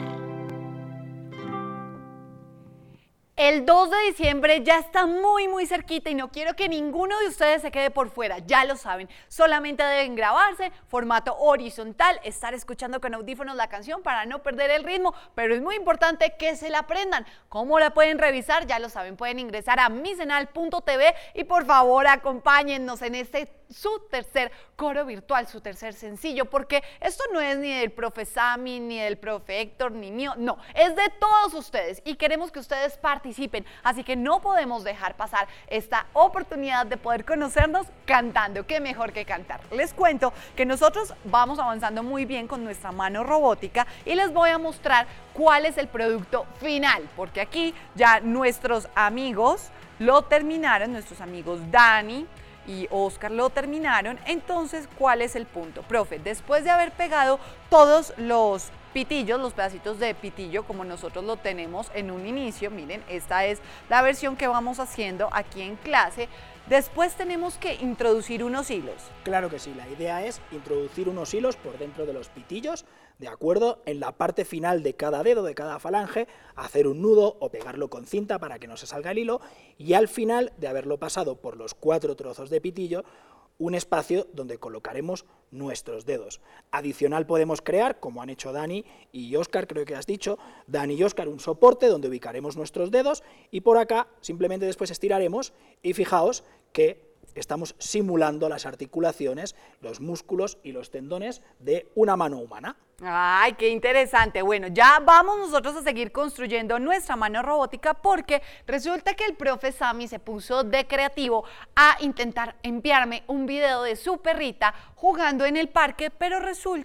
El dos de diciembre ya está muy muy cerquita y no quiero que ninguno de ustedes se quede por fuera, ya lo saben, solamente deben grabarse, formato horizontal, estar escuchando con audífonos la canción para no perder el ritmo, pero es muy importante que se la aprendan. ¿Cómo la pueden revisar? Ya lo saben, pueden ingresar a misenal punto t v y por favor acompáñennos en este su tercer coro virtual, su tercer sencillo, porque esto no es ni del profe Sammy, ni del profe Héctor, ni mío, no, es de todos ustedes y queremos que ustedes participen, así que no podemos dejar pasar esta oportunidad de poder conocernos cantando, qué mejor que cantar. Les cuento que nosotros vamos avanzando muy bien con nuestra mano robótica y les voy a mostrar cuál es el producto final, porque aquí ya nuestros amigos lo terminaron, nuestros amigos Dani y Oscar lo terminaron. Entonces, ¿cuál es el punto? Profe, después de haber pegado todos los pitillos, los pedacitos de pitillo como nosotros lo tenemos en un inicio, miren, esta es la versión que vamos haciendo aquí en clase. Después tenemos que introducir unos hilos. Claro que sí, la idea es introducir unos hilos por dentro de los pitillos, ¿de acuerdo? En la parte final de cada dedo, de cada falange, hacer un nudo o pegarlo con cinta para que no se salga el hilo y al final de haberlo pasado por los cuatro trozos de pitillo, un espacio donde colocaremos nuestros dedos. Adicional podemos crear, como han hecho Dani y Óscar, creo que has dicho, Dani y Óscar, un soporte donde ubicaremos nuestros dedos y por acá simplemente después estiraremos y fijaos que estamos simulando las articulaciones, los músculos y los tendones de una mano humana. Ay, qué interesante. Bueno, ya vamos nosotros a seguir construyendo nuestra mano robótica porque resulta que el profe Sammy se puso de creativo a intentar enviarme un video de su perrita jugando en el parque, pero resulta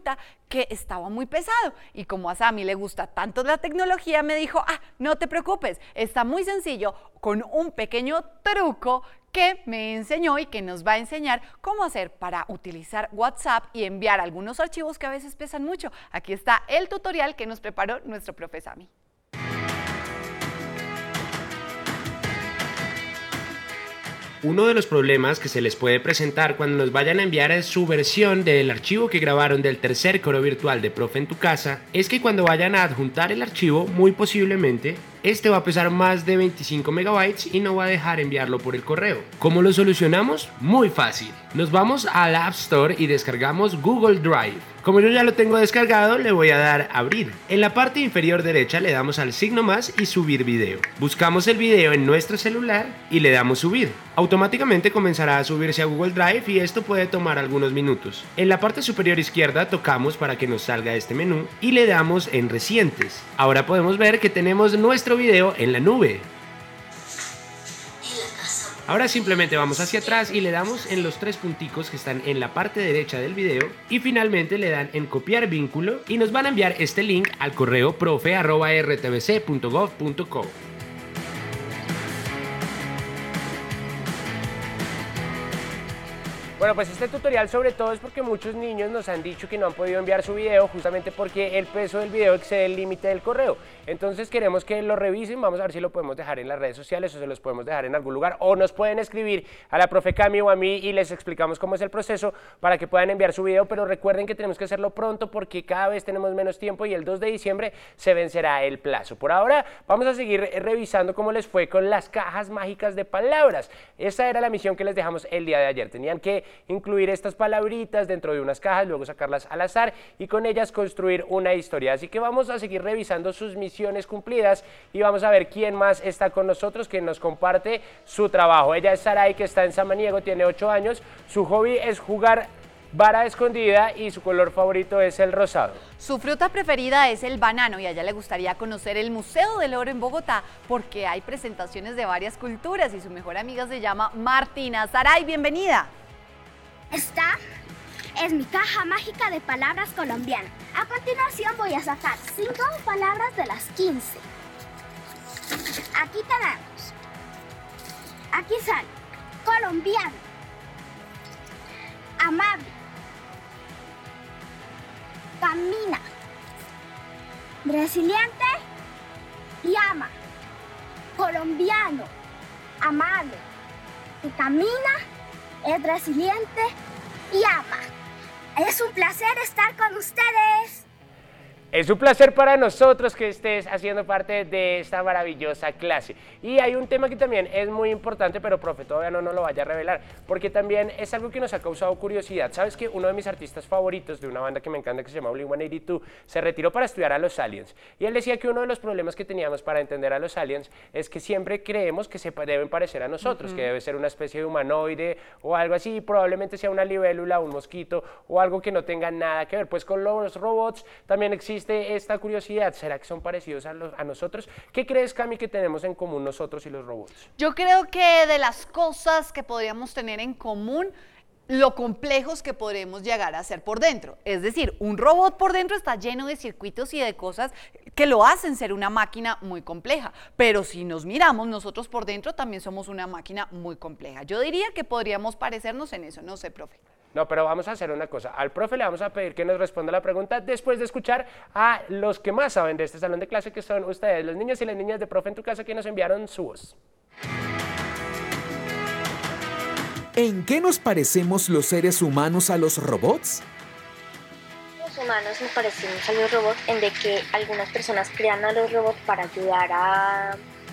que estaba muy pesado. Y como a Sammy le gusta tanto la tecnología, me dijo, ah, no te preocupes, está muy sencillo, con un pequeño truco que me enseñó y que nos va a enseñar cómo hacer para utilizar WhatsApp y enviar algunos archivos que a veces pesan mucho. Aquí está el tutorial que nos preparó nuestro profe Sammy. Uno de los problemas que se les puede presentar cuando nos vayan a enviar su versión del archivo que grabaron del tercer coro virtual de Profe en tu Casa es que cuando vayan a adjuntar el archivo, muy posiblemente este va a pesar más de veinticinco megabytes y no va a dejar enviarlo por el correo. ¿Cómo lo solucionamos? Muy fácil. Nos vamos al App Store y descargamos Google Drive. Como yo ya lo tengo descargado, le voy a dar abrir. En la parte inferior derecha le damos al signo más y subir video. Buscamos el video en nuestro celular y le damos subir. Automáticamente comenzará a subirse a Google Drive y esto puede tomar algunos minutos. En la parte superior izquierda tocamos para que nos salga este menú y le damos en recientes. Ahora podemos ver que tenemos nuestro video en la nube. Ahora simplemente vamos hacia atrás y le damos en los tres punticos que están en la parte derecha del video y finalmente le dan en copiar vínculo y nos van a enviar este link al correo profe arroba r t v c punto gov punto co. Bueno, pues este tutorial sobre todo es porque muchos niños nos han dicho que no han podido enviar su video justamente porque el peso del video excede el límite del correo. Entonces queremos que lo revisen, vamos a ver si lo podemos dejar en las redes sociales o se los podemos dejar en algún lugar o nos pueden escribir a la profe Cami o a mí y les explicamos cómo es el proceso para que puedan enviar su video, pero recuerden que tenemos que hacerlo pronto porque cada vez tenemos menos tiempo y el dos de diciembre se vencerá el plazo. Por ahora vamos a seguir revisando cómo les fue con las cajas mágicas de palabras. Esa era la misión que les dejamos el día de ayer. Tenían que incluir estas palabritas dentro de unas cajas, luego sacarlas al azar y con ellas construir una historia. Así que vamos a seguir revisando sus misiones cumplidas y vamos a ver quién más está con nosotros, quien nos comparte su trabajo. Ella es Saray, que está en Samaniego, tiene ocho años, su hobby es jugar vara escondida y su color favorito es el rosado. Su fruta preferida es el banano y a ella le gustaría conocer el Museo del Oro en Bogotá porque hay presentaciones de varias culturas y su mejor amiga se llama Martina. Saray, bienvenida. Esta es mi caja mágica de palabras colombianas. A continuación voy a sacar cinco palabras de las quince. Aquí tenemos. Aquí sale colombiano, amable, camina, resiliente y ama. Colombiano, amable, que camina, es resiliente y ama. Es un placer estar con ustedes. Es un placer para nosotros que estés haciendo parte de esta maravillosa clase. Y hay un tema que también es muy importante, pero profe, todavía no nos lo vaya a revelar, porque también es algo que nos ha causado curiosidad. ¿Sabes que uno de mis artistas favoritos de una banda que me encanta que se llama Blink ciento ochenta y dos se retiró para estudiar a los aliens? Y él decía que uno de los problemas que teníamos para entender a los aliens es que siempre creemos que se deben parecer a nosotros, uh-huh. que debe ser una especie de humanoide o algo así, y probablemente sea una libélula, un mosquito o algo que no tenga nada que ver. Pues con los robots también existe esta curiosidad. ¿Será que son parecidos a, los, a nosotros? ¿Qué crees, Cami, que tenemos en común nosotros y los robots? Yo creo que de las cosas que podríamos tener en común, lo complejos que podremos llegar a ser por dentro. Es decir, un robot por dentro está lleno de circuitos y de cosas que lo hacen ser una máquina muy compleja. Pero si nos miramos, nosotros por dentro también somos una máquina muy compleja. Yo diría que podríamos parecernos en eso, no sé, profe. No, pero vamos a hacer una cosa. Al profe le vamos a pedir que nos responda la pregunta después de escuchar a los que más saben de este salón de clase, que son ustedes, los niños y las niñas de Profe en tu Casa, que nos enviaron su voz. ¿En qué nos parecemos los seres humanos a los robots? Los humanos nos parecemos a los robots en de que algunas personas crean a los robots para ayudar a,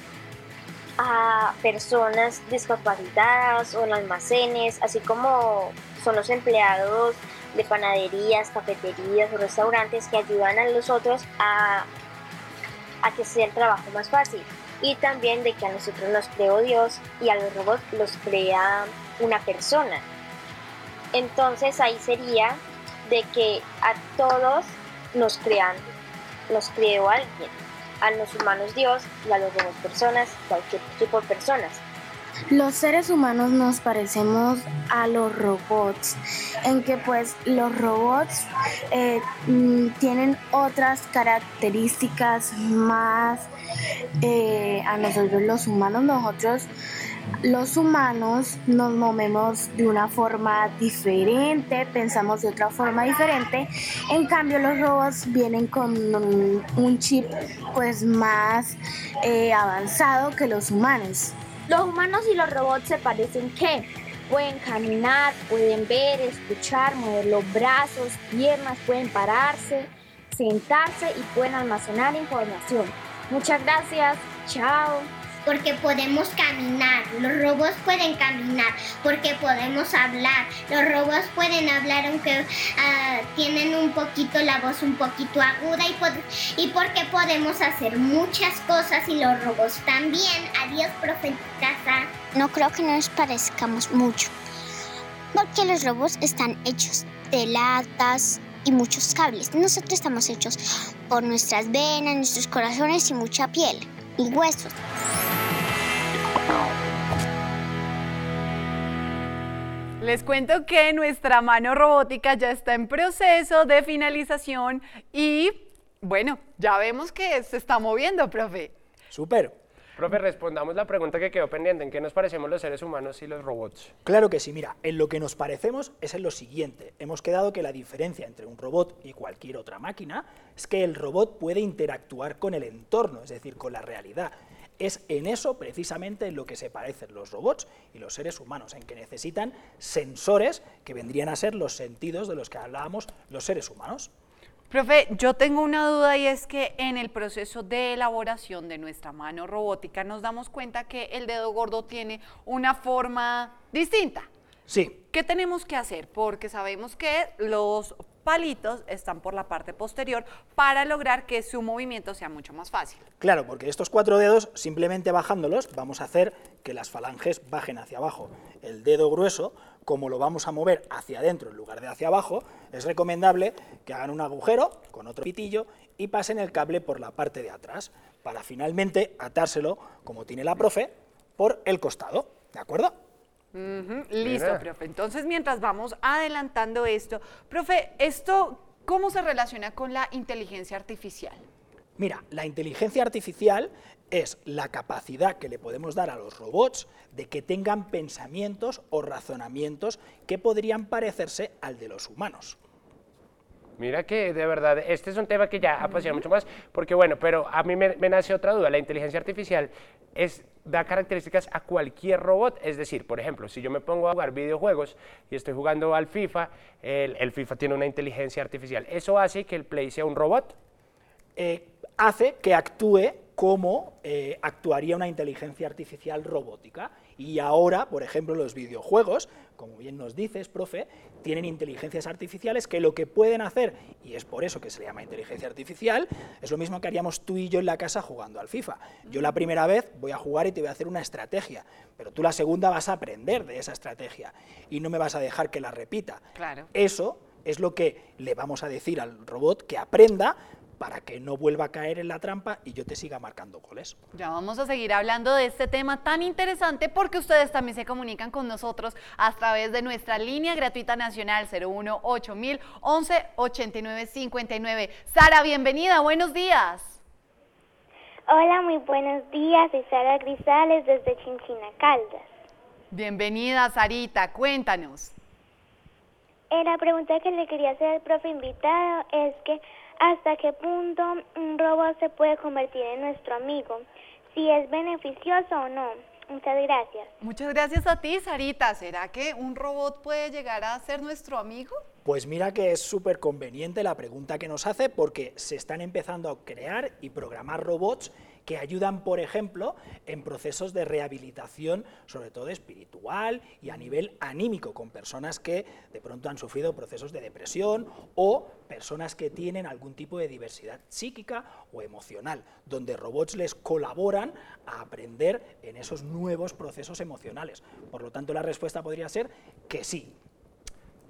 a personas discapacitadas o en almacenes, así como son los empleados de panaderías, cafeterías o restaurantes que ayudan a los otros a, a que sea el trabajo más fácil. Y también de que a nosotros nos creó Dios y a los robots los crea una persona. Entonces ahí sería de que a todos nos crean, nos creó alguien, a los humanos Dios y a los robots personas, cualquier tipo de personas. Los seres humanos nos parecemos a los robots, en que pues los robots eh, mm, tienen otras características más eh, a nosotros los humanos. Nosotros los humanos nos movemos de una forma diferente, pensamos de otra forma diferente. En cambio, los robots vienen con un, un chip pues más eh, avanzado que los humanos. Los humanos y los robots se parecen que pueden caminar, pueden ver, escuchar, mover los brazos, piernas, pueden pararse, sentarse y pueden almacenar información. Muchas gracias, chao. Porque podemos caminar, los robots pueden caminar, porque podemos hablar, los robots pueden hablar aunque uh, tienen un poquito la voz un poquito aguda y, pod- y porque podemos hacer muchas cosas y los robots también. Adiós, profe, en tu casa. No creo que nos parezcamos mucho, porque los robots están hechos de latas y muchos cables. Nosotros estamos hechos por nuestras venas, nuestros corazones y mucha piel y huesos. Les cuento que nuestra mano robótica ya está en proceso de finalización y, bueno, ya vemos que se está moviendo, profe. Súper. Profe, respondamos la pregunta que quedó pendiente. ¿En qué nos parecemos los seres humanos y los robots? Claro que sí, mira, en lo que nos parecemos es en lo siguiente. Hemos quedado que la diferencia entre un robot y cualquier otra máquina es que el robot puede interactuar con el entorno, es decir, con la realidad. Es en eso precisamente en lo que se parecen los robots y los seres humanos, en que necesitan sensores que vendrían a ser los sentidos de los que hablábamos los seres humanos. Profe, yo tengo una duda y es que en el proceso de elaboración de nuestra mano robótica nos damos cuenta que el dedo gordo tiene una forma distinta. Sí. ¿Qué tenemos que hacer? Porque sabemos que los palitos están por la parte posterior para lograr que su movimiento sea mucho más fácil. Claro, porque estos cuatro dedos, simplemente bajándolos, vamos a hacer que las falanges bajen hacia abajo. El dedo grueso, como lo vamos a mover hacia adentro en lugar de hacia abajo, es recomendable que hagan un agujero con otro pitillo y pasen el cable por la parte de atrás, para finalmente atárselo, como tiene la profe, por el costado, ¿de acuerdo? Uh-huh. Listo, Mira. profe. Entonces, mientras vamos adelantando esto, profe, ¿esto cómo se relaciona con la inteligencia artificial? Mira, la inteligencia artificial es la capacidad que le podemos dar a los robots de que tengan pensamientos o razonamientos que podrían parecerse al de los humanos. Mira que de verdad, este es un tema que ya apasiona mucho más, porque bueno, pero a mí me, me nace otra duda. La inteligencia artificial es, da características a cualquier robot, es decir, por ejemplo, si yo me pongo a jugar videojuegos y estoy jugando al FIFA, el, el FIFA tiene una inteligencia artificial. ¿Eso hace que el Play sea un robot? Eh, hace que actúe como eh, actuaría una inteligencia artificial robótica. Y ahora, por ejemplo, los videojuegos, como bien nos dices, profe, tienen inteligencias artificiales que lo que pueden hacer, y es por eso que se le llama inteligencia artificial, es lo mismo que haríamos tú y yo en la casa jugando al FIFA. Yo la primera vez voy a jugar y te voy a hacer una estrategia, pero tú la segunda vas a aprender de esa estrategia y no me vas a dejar que la repita. Claro. Eso es lo que le vamos a decir al robot que aprenda para que no vuelva a caer en la trampa y yo te siga marcando goles. Ya vamos a seguir hablando de este tema tan interesante porque ustedes también se comunican con nosotros a través de nuestra línea gratuita nacional cero uno ocho mil once ochenta y nueve cincuenta y nueve. Sara, bienvenida, buenos días. Hola, muy buenos días, soy Sara Grisales desde Chinchina, Caldas. Bienvenida, Sarita, cuéntanos. Eh, la pregunta que le quería hacer al profe invitado es que ¿hasta qué punto un robot se puede convertir en nuestro amigo? ¿Si es beneficioso o no? Muchas gracias. Muchas gracias a ti, Sarita. ¿Será que un robot puede llegar a ser nuestro amigo? Pues mira que es súper conveniente la pregunta que nos hace porque se están empezando a crear y programar robots que ayudan, por ejemplo, en procesos de rehabilitación, sobre todo espiritual y a nivel anímico, con personas que de pronto han sufrido procesos de depresión o personas que tienen algún tipo de diversidad psíquica o emocional, donde robots les colaboran a aprender en esos nuevos procesos emocionales. Por lo tanto, la respuesta podría ser que sí.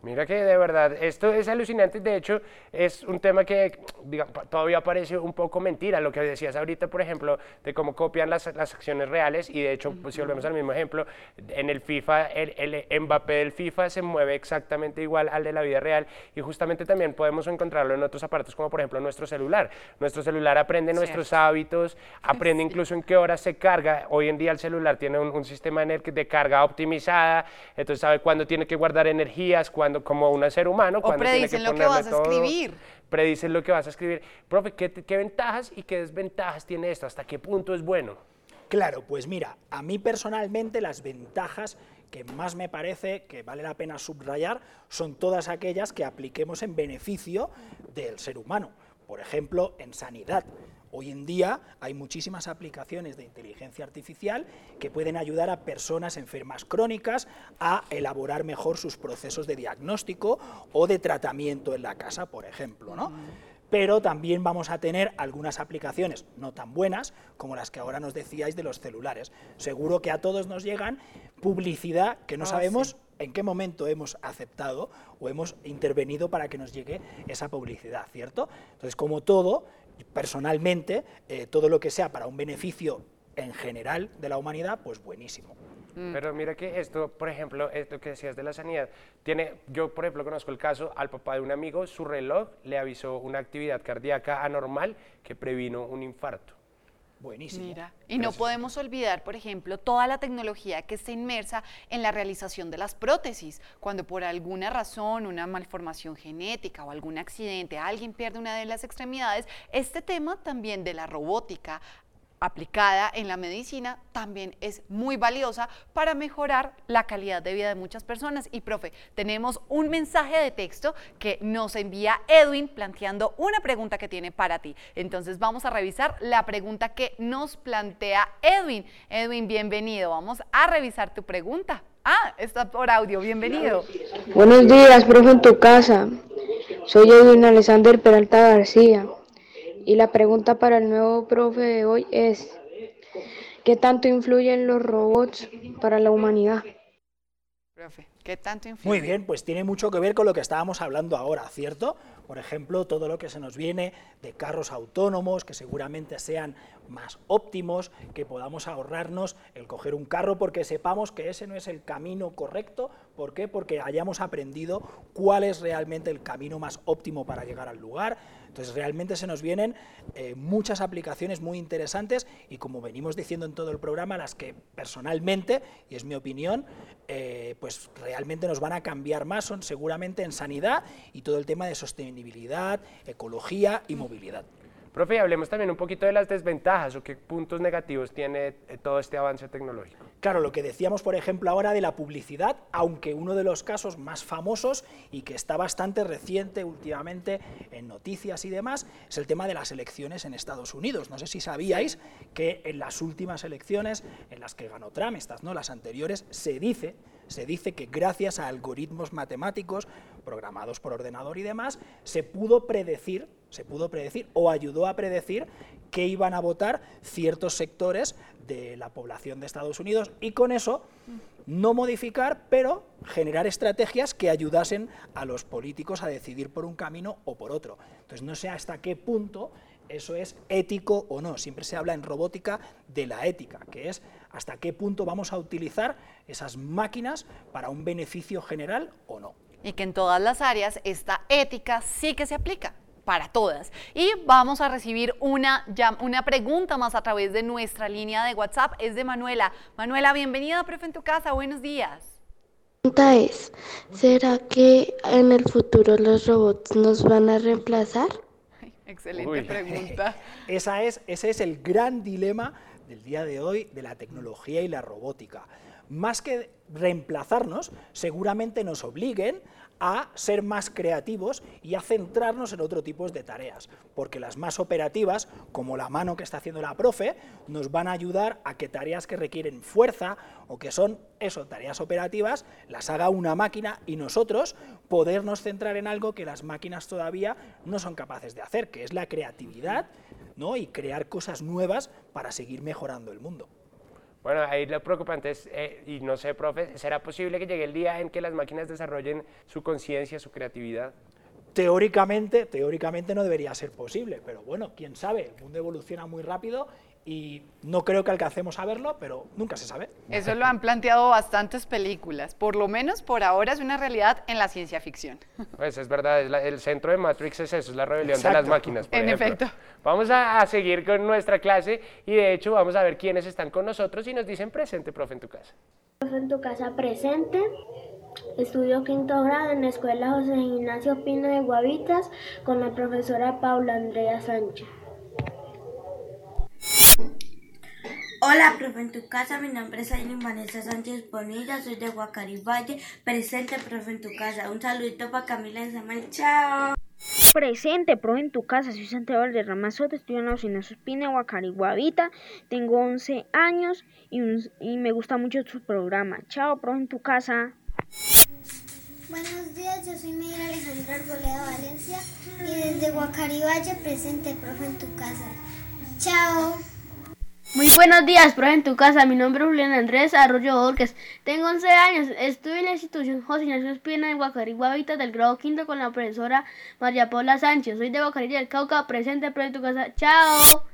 Mira que de verdad, esto es alucinante, de hecho es un tema que diga, todavía parece un poco mentira, lo que decías ahorita, por ejemplo, de cómo copian las, las acciones reales y de hecho, pues, si volvemos al mismo ejemplo, en el FIFA, el, el Mbappé del FIFA se mueve exactamente igual al de la vida real y justamente también podemos encontrarlo en otros aparatos como por ejemplo nuestro celular. Nuestro celular aprende Cierto. nuestros hábitos, aprende sí. incluso en qué hora se carga, hoy en día el celular tiene un, un sistema de carga optimizada, entonces sabe cuándo tiene que guardar energías, cuándo como un ser humano, o cuando tiene que predicen lo que vas a todo, escribir. Predicen lo que vas a escribir. Profe, ¿qué, ¿qué ventajas y qué desventajas tiene esto? ¿Hasta qué punto es bueno? Claro, pues mira, a mí personalmente las ventajas que más me parece que vale la pena subrayar son todas aquellas que apliquemos en beneficio del ser humano. Por ejemplo, en sanidad. Hoy en día hay muchísimas aplicaciones de inteligencia artificial que pueden ayudar a personas enfermas crónicas a elaborar mejor sus procesos de diagnóstico o de tratamiento en la casa, por ejemplo, ¿no? Pero también vamos a tener algunas aplicaciones no tan buenas como las que ahora nos decíais de los celulares. Seguro que a todos nos llegan publicidad que no Oh, sabemos sí. en qué momento hemos aceptado o hemos intervenido para que nos llegue esa publicidad, ¿cierto? Entonces, como todo, personalmente, eh, todo lo que sea para un beneficio en general de la humanidad, pues buenísimo. Pero mira que esto, por ejemplo, esto que decías de la sanidad, tiene, yo por ejemplo conozco el caso al papá de un amigo, su reloj le avisó una actividad cardíaca anormal que previno un infarto. Buenísimo. Mira, y no podemos olvidar, por ejemplo, toda la tecnología que está inmersa en la realización de las prótesis. Cuando por alguna razón, una malformación genética o algún accidente, alguien pierde una de las extremidades, este tema también de la robótica aplicada en la medicina también es muy valiosa para mejorar la calidad de vida de muchas personas. Y profe, tenemos un mensaje de texto que nos envía Edwin planteando una pregunta que tiene para ti. Entonces vamos a revisar la pregunta que nos plantea Edwin. Edwin, bienvenido. Vamos a revisar tu pregunta. Ah, está por audio. Bienvenido. Buenos días, profe, en tu casa. Soy Edwin Alexander Peralta García. Y la pregunta para el nuevo profe de hoy es, ¿qué tanto influyen los robots para la humanidad? Profe, ¿qué tanto influye? Muy bien, pues tiene mucho que ver con lo que estábamos hablando ahora, ¿cierto? Por ejemplo, todo lo que se nos viene de carros autónomos, que seguramente sean más óptimos, que podamos ahorrarnos el coger un carro porque sepamos que ese no es el camino correcto. ¿Por qué? Porque hayamos aprendido cuál es realmente el camino más óptimo para llegar al lugar. Entonces, realmente se nos vienen eh, muchas aplicaciones muy interesantes y, como venimos diciendo en todo el programa, las que personalmente, y es mi opinión, eh, pues realmente nos van a cambiar más son seguramente en sanidad y todo el tema de sostenibilidad, ecología y movilidad. Profe, hablemos también un poquito de las desventajas o qué puntos negativos tiene todo este avance tecnológico. Claro, lo que decíamos, por ejemplo, ahora de la publicidad, aunque uno de los casos más famosos y que está bastante reciente últimamente en noticias y demás, es el tema de las elecciones en Estados Unidos. No sé si sabíais que en las últimas elecciones en las que ganó Trump, estas no, las anteriores, se dice... Se dice que gracias a algoritmos matemáticos programados por ordenador y demás, se pudo predecir, se pudo predecir o ayudó a predecir que iban a votar ciertos sectores de la población de Estados Unidos y con eso no modificar, pero generar estrategias que ayudasen a los políticos a decidir por un camino o por otro. Entonces no sé hasta qué punto eso es ético o no. Siempre se habla en robótica de la ética, que es hasta qué punto vamos a utilizar esas máquinas para un beneficio general o no. Y que en todas las áreas esta ética sí que se aplica, para todas. Y vamos a recibir una, ya, una pregunta más a través de nuestra línea de WhatsApp, es de Manuela. Manuela, bienvenida, profe, en tu casa, buenos días. La pregunta es, ¿será que en el futuro los robots nos van a reemplazar? Excelente Uy. pregunta. Esa es, ese es el gran dilema del día de hoy de la tecnología y la robótica. Más que reemplazarnos, seguramente nos obliguen a ser más creativos y a centrarnos en otro tipo de tareas, porque las más operativas, como la mano que está haciendo la profe, nos van a ayudar a que tareas que requieren fuerza o que son, eso, tareas operativas, las haga una máquina y nosotros podernos centrar en algo que las máquinas todavía no son capaces de hacer, que es la creatividad, ¿no? Y crear cosas nuevas para seguir mejorando el mundo. Bueno, ahí lo preocupante es, eh, y no sé, profe, ¿será posible que llegue el día en que las máquinas desarrollen su conciencia, su creatividad? Teóricamente, teóricamente no debería ser posible, pero bueno, quién sabe, el mundo evoluciona muy rápido y no creo que alcancemos a verlo, pero nunca se sabe. Eso lo han planteado bastantes películas, por lo menos por ahora es una realidad en la ciencia ficción. Pues es verdad, es la, el centro de Matrix es eso, es la rebelión Exacto. de las máquinas, por En ejemplo. efecto. Vamos a, a seguir con nuestra clase y de hecho vamos a ver quiénes están con nosotros y nos dicen presente, profe, en tu casa. Profe, en tu casa presente. Estudio quinto grado en la escuela José Ignacio Pino de Guavitas con la profesora Paula Andrea Sánchez. Hola, profe, en tu casa, mi nombre es Aileen Vanessa Sánchez Bonilla, soy de Guacarivalle, presente, profe, en tu casa. Un saludito para Camila de Samuel, chao. Presente, profe, en tu casa, soy Santiago Valderrama Soto, estudio en la José Ignacio Pino de Guacariguavita, tengo once años y, un, y me gusta mucho su programa. Chao, profe, en tu casa. Buenos días, yo soy Miguel Alejandro Arboleda Valencia y desde Guacarivalle presente, profe, en tu casa. Chao. Muy buenos días, profe, en tu casa. Mi nombre es Julián Andrés Arroyo Borges. Tengo once años. Estudio en la institución José Ignacio Espina en Guacariguavita del grado quinto con la profesora María Paula Sánchez. Soy de Guacarilla del Cauca. Presente, profe, en tu casa. Chao.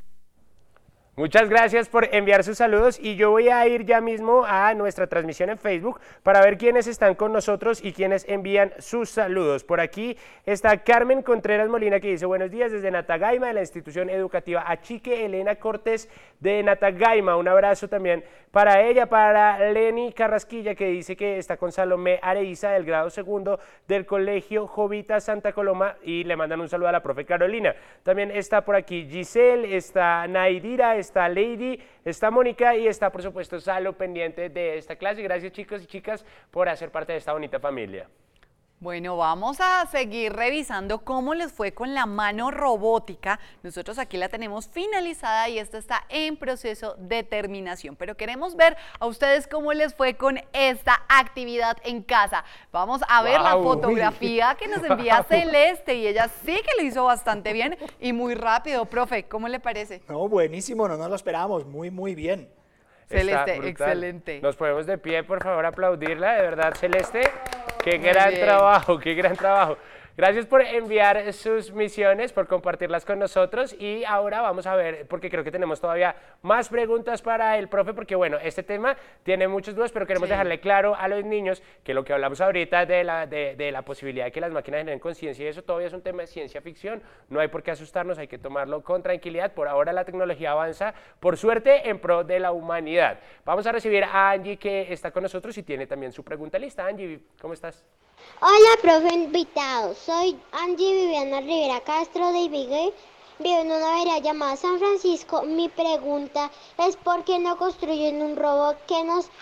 Muchas gracias por enviar sus saludos y yo voy a ir ya mismo a nuestra transmisión en Facebook para ver quiénes están con nosotros y quiénes envían sus saludos. Por aquí está Carmen Contreras Molina que dice buenos días desde Natagaima de la institución educativa Achique Elena Cortés de Natagaima. Un abrazo también para ella, para Leni Carrasquilla que dice que está con Salomé Areiza del grado segundo del colegio Jovita Santa Coloma y le mandan un saludo a la profe Carolina. También está por aquí Giselle, está Naidira, está Lady, está Mónica y está por supuesto Salo pendiente de esta clase. Gracias chicos y chicas por hacer parte de esta bonita familia. Bueno, vamos a seguir revisando cómo les fue con la mano robótica. Nosotros aquí la tenemos finalizada y esta está en proceso de terminación, pero queremos ver a ustedes cómo les fue con esta actividad en casa. Vamos a ver wow. la fotografía que nos envía Celeste y ella sí que lo hizo bastante bien y muy rápido. Profe, ¿cómo le parece? No, buenísimo, no nos lo esperábamos, muy, muy bien. Celeste, excelente. Nos ponemos de pie, por favor, aplaudirla, de verdad, Celeste. Qué Muy gran bien. trabajo, qué gran trabajo. Gracias por enviar sus misiones, por compartirlas con nosotros y ahora vamos a ver, porque creo que tenemos todavía más preguntas para el profe, porque bueno, este tema tiene muchas dudas, pero queremos sí. dejarle claro a los niños que lo que hablamos ahorita de la, de, de la posibilidad de que las máquinas generen conciencia y eso todavía es un tema de ciencia ficción, no hay por qué asustarnos, hay que tomarlo con tranquilidad, por ahora la tecnología avanza, por suerte, en pro de la humanidad. Vamos a recibir a Angie que está con nosotros y tiene también su pregunta lista. Angie, ¿cómo estás? Hola, profe invitado. Soy Angie Viviana Rivera Castro de Ibigué. Vivo en una vereda llamada San Francisco. Mi pregunta es ¿por qué no construyen un robot que nos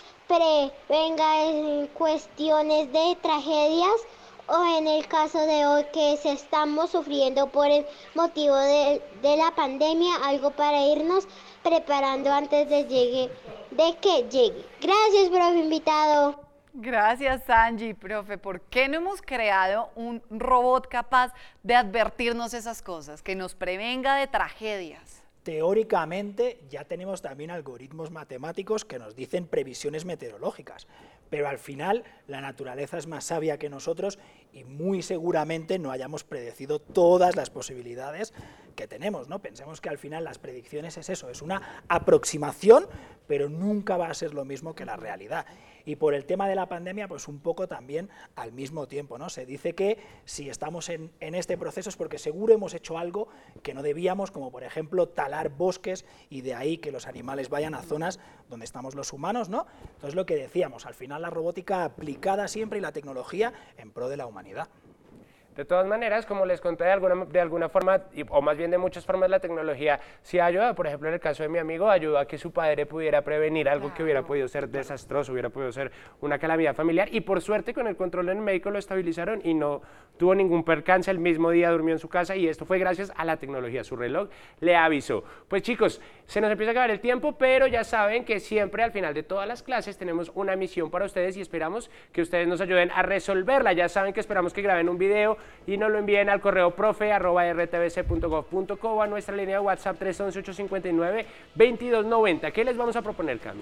prevenga en cuestiones de tragedias o en el caso de hoy que se estamos sufriendo por el motivo de, de la pandemia, algo para irnos preparando antes de, llegue, de que llegue? Gracias, profe invitado. Gracias, Angie. Profe, ¿por qué no hemos creado un robot capaz de advertirnos esas cosas, que nos prevenga de tragedias? Teóricamente ya tenemos también algoritmos matemáticos que nos dicen previsiones meteorológicas, pero al final la naturaleza es más sabia que nosotros y muy seguramente no hayamos predecido todas las posibilidades que tenemos, ¿no? Pensemos que al final las predicciones es eso, es una aproximación, pero nunca va a ser lo mismo que la realidad. Y por el tema de la pandemia, pues un poco también al mismo tiempo, ¿no? Se dice que si estamos en, en este proceso es porque seguro hemos hecho algo que no debíamos, como por ejemplo talar bosques y de ahí que los animales vayan a zonas donde estamos los humanos, ¿no? Entonces lo que decíamos, al final la robótica aplicada siempre y la tecnología en pro de la humanidad. De todas maneras, como les conté de alguna, de alguna forma, o más bien de muchas formas, la tecnología sí ayuda. Por ejemplo, en el caso de mi amigo, ayudó a que su padre pudiera prevenir algo que hubiera podido ser desastroso, hubiera podido ser una calamidad familiar. Y por suerte, con el control en el médico lo estabilizaron y no tuvo ningún percance. El mismo día durmió en su casa y esto fue gracias a la tecnología. Su reloj le avisó. Pues chicos, se nos empieza a acabar el tiempo, pero ya saben que siempre al final de todas las clases tenemos una misión para ustedes y esperamos que ustedes nos ayuden a resolverla. Ya saben que esperamos que graben un video y nos lo envíen al correo profe arroba r t b c punto gov punto co o a nuestra línea de WhatsApp tres once, ocho cinco nueve, veintidós noventa. ¿Qué les vamos a proponer, Cami?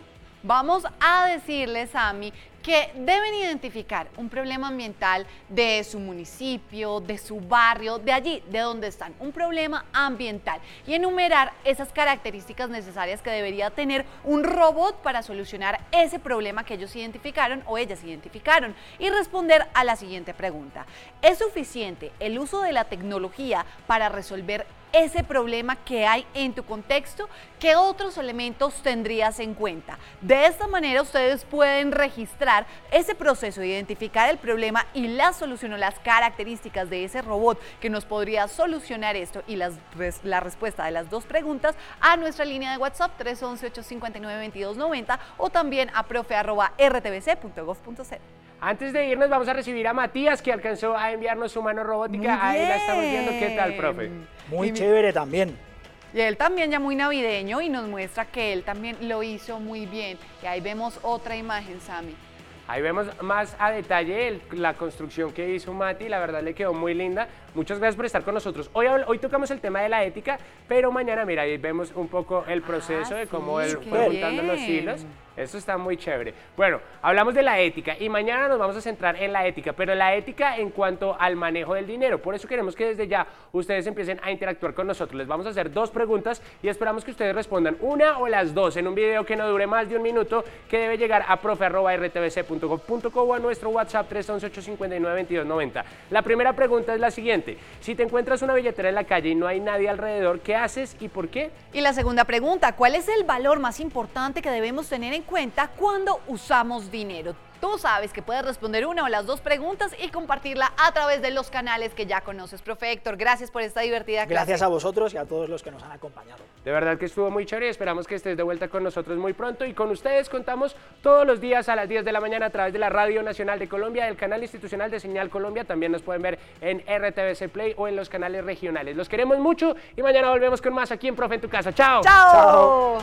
Vamos a decirles, Sammy, que deben identificar un problema ambiental de su municipio, de su barrio, de allí, de donde están, un problema ambiental, y enumerar esas características necesarias que debería tener un robot para solucionar ese problema que ellos identificaron o ellas identificaron, y responder a la siguiente pregunta: ¿es suficiente el uso de la tecnología para resolver ese problema que hay en tu contexto? ¿Qué otros elementos tendrías en cuenta? De esta manera ustedes pueden registrar ese proceso de identificar el problema y la solución o las características de ese robot que nos podría solucionar esto y las, la respuesta de las dos preguntas a nuestra línea de WhatsApp tres once, ocho cinco nueve, veintidós noventa o también a profe arroba r t v c punto gov punto c. Antes de irnos vamos a recibir a Matías, que alcanzó a enviarnos su mano robótica. Ahí la estamos viendo. ¿Qué tal, profe? Muy chévere también. Y él también ya muy navideño y nos muestra que él también lo hizo muy bien. Y ahí vemos otra imagen, Sammy. Ahí vemos más a detalle el, la construcción que hizo Mati, la verdad le quedó muy linda. Muchas gracias por estar con nosotros. Hoy, hoy tocamos el tema de la ética, pero mañana, mira, ahí vemos un poco el proceso ah, de cómo sí, él fue juntando los hilos. Eso está muy chévere. Bueno, hablamos de la ética y mañana nos vamos a centrar en la ética, pero la ética en cuanto al manejo del dinero. Por eso queremos que desde ya ustedes empiecen a interactuar con nosotros. Les vamos a hacer dos preguntas y esperamos que ustedes respondan una o las dos en un video que no dure más de un minuto, que debe llegar a profe arroba r t v c punto gov punto co o a nuestro WhatsApp tres once, ocho cinco nueve, veintidós noventa. La primera pregunta es la siguiente: si te encuentras una billetera en la calle y no hay nadie alrededor, ¿qué haces y por qué? Y la segunda pregunta: ¿cuál es el valor más importante que debemos tener en cuenta cuando usamos dinero? Tú sabes que puedes responder una o las dos preguntas y compartirla a través de los canales que ya conoces. Profe Héctor, gracias por esta divertida clase. Gracias a vosotros y a todos los que nos han acompañado. De verdad que estuvo muy chévere y esperamos que estés de vuelta con nosotros muy pronto. Y con ustedes contamos todos los días a las diez de la mañana a través de la Radio Nacional de Colombia, del canal institucional de Señal Colombia. También nos pueden ver en R T V C Play o en los canales regionales. Los queremos mucho y mañana volvemos con más aquí en Profe en tu Casa. ¡Chao! ¡Chao! ¡Chao!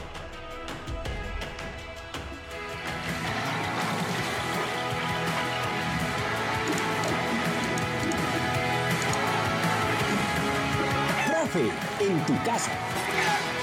En tu casa.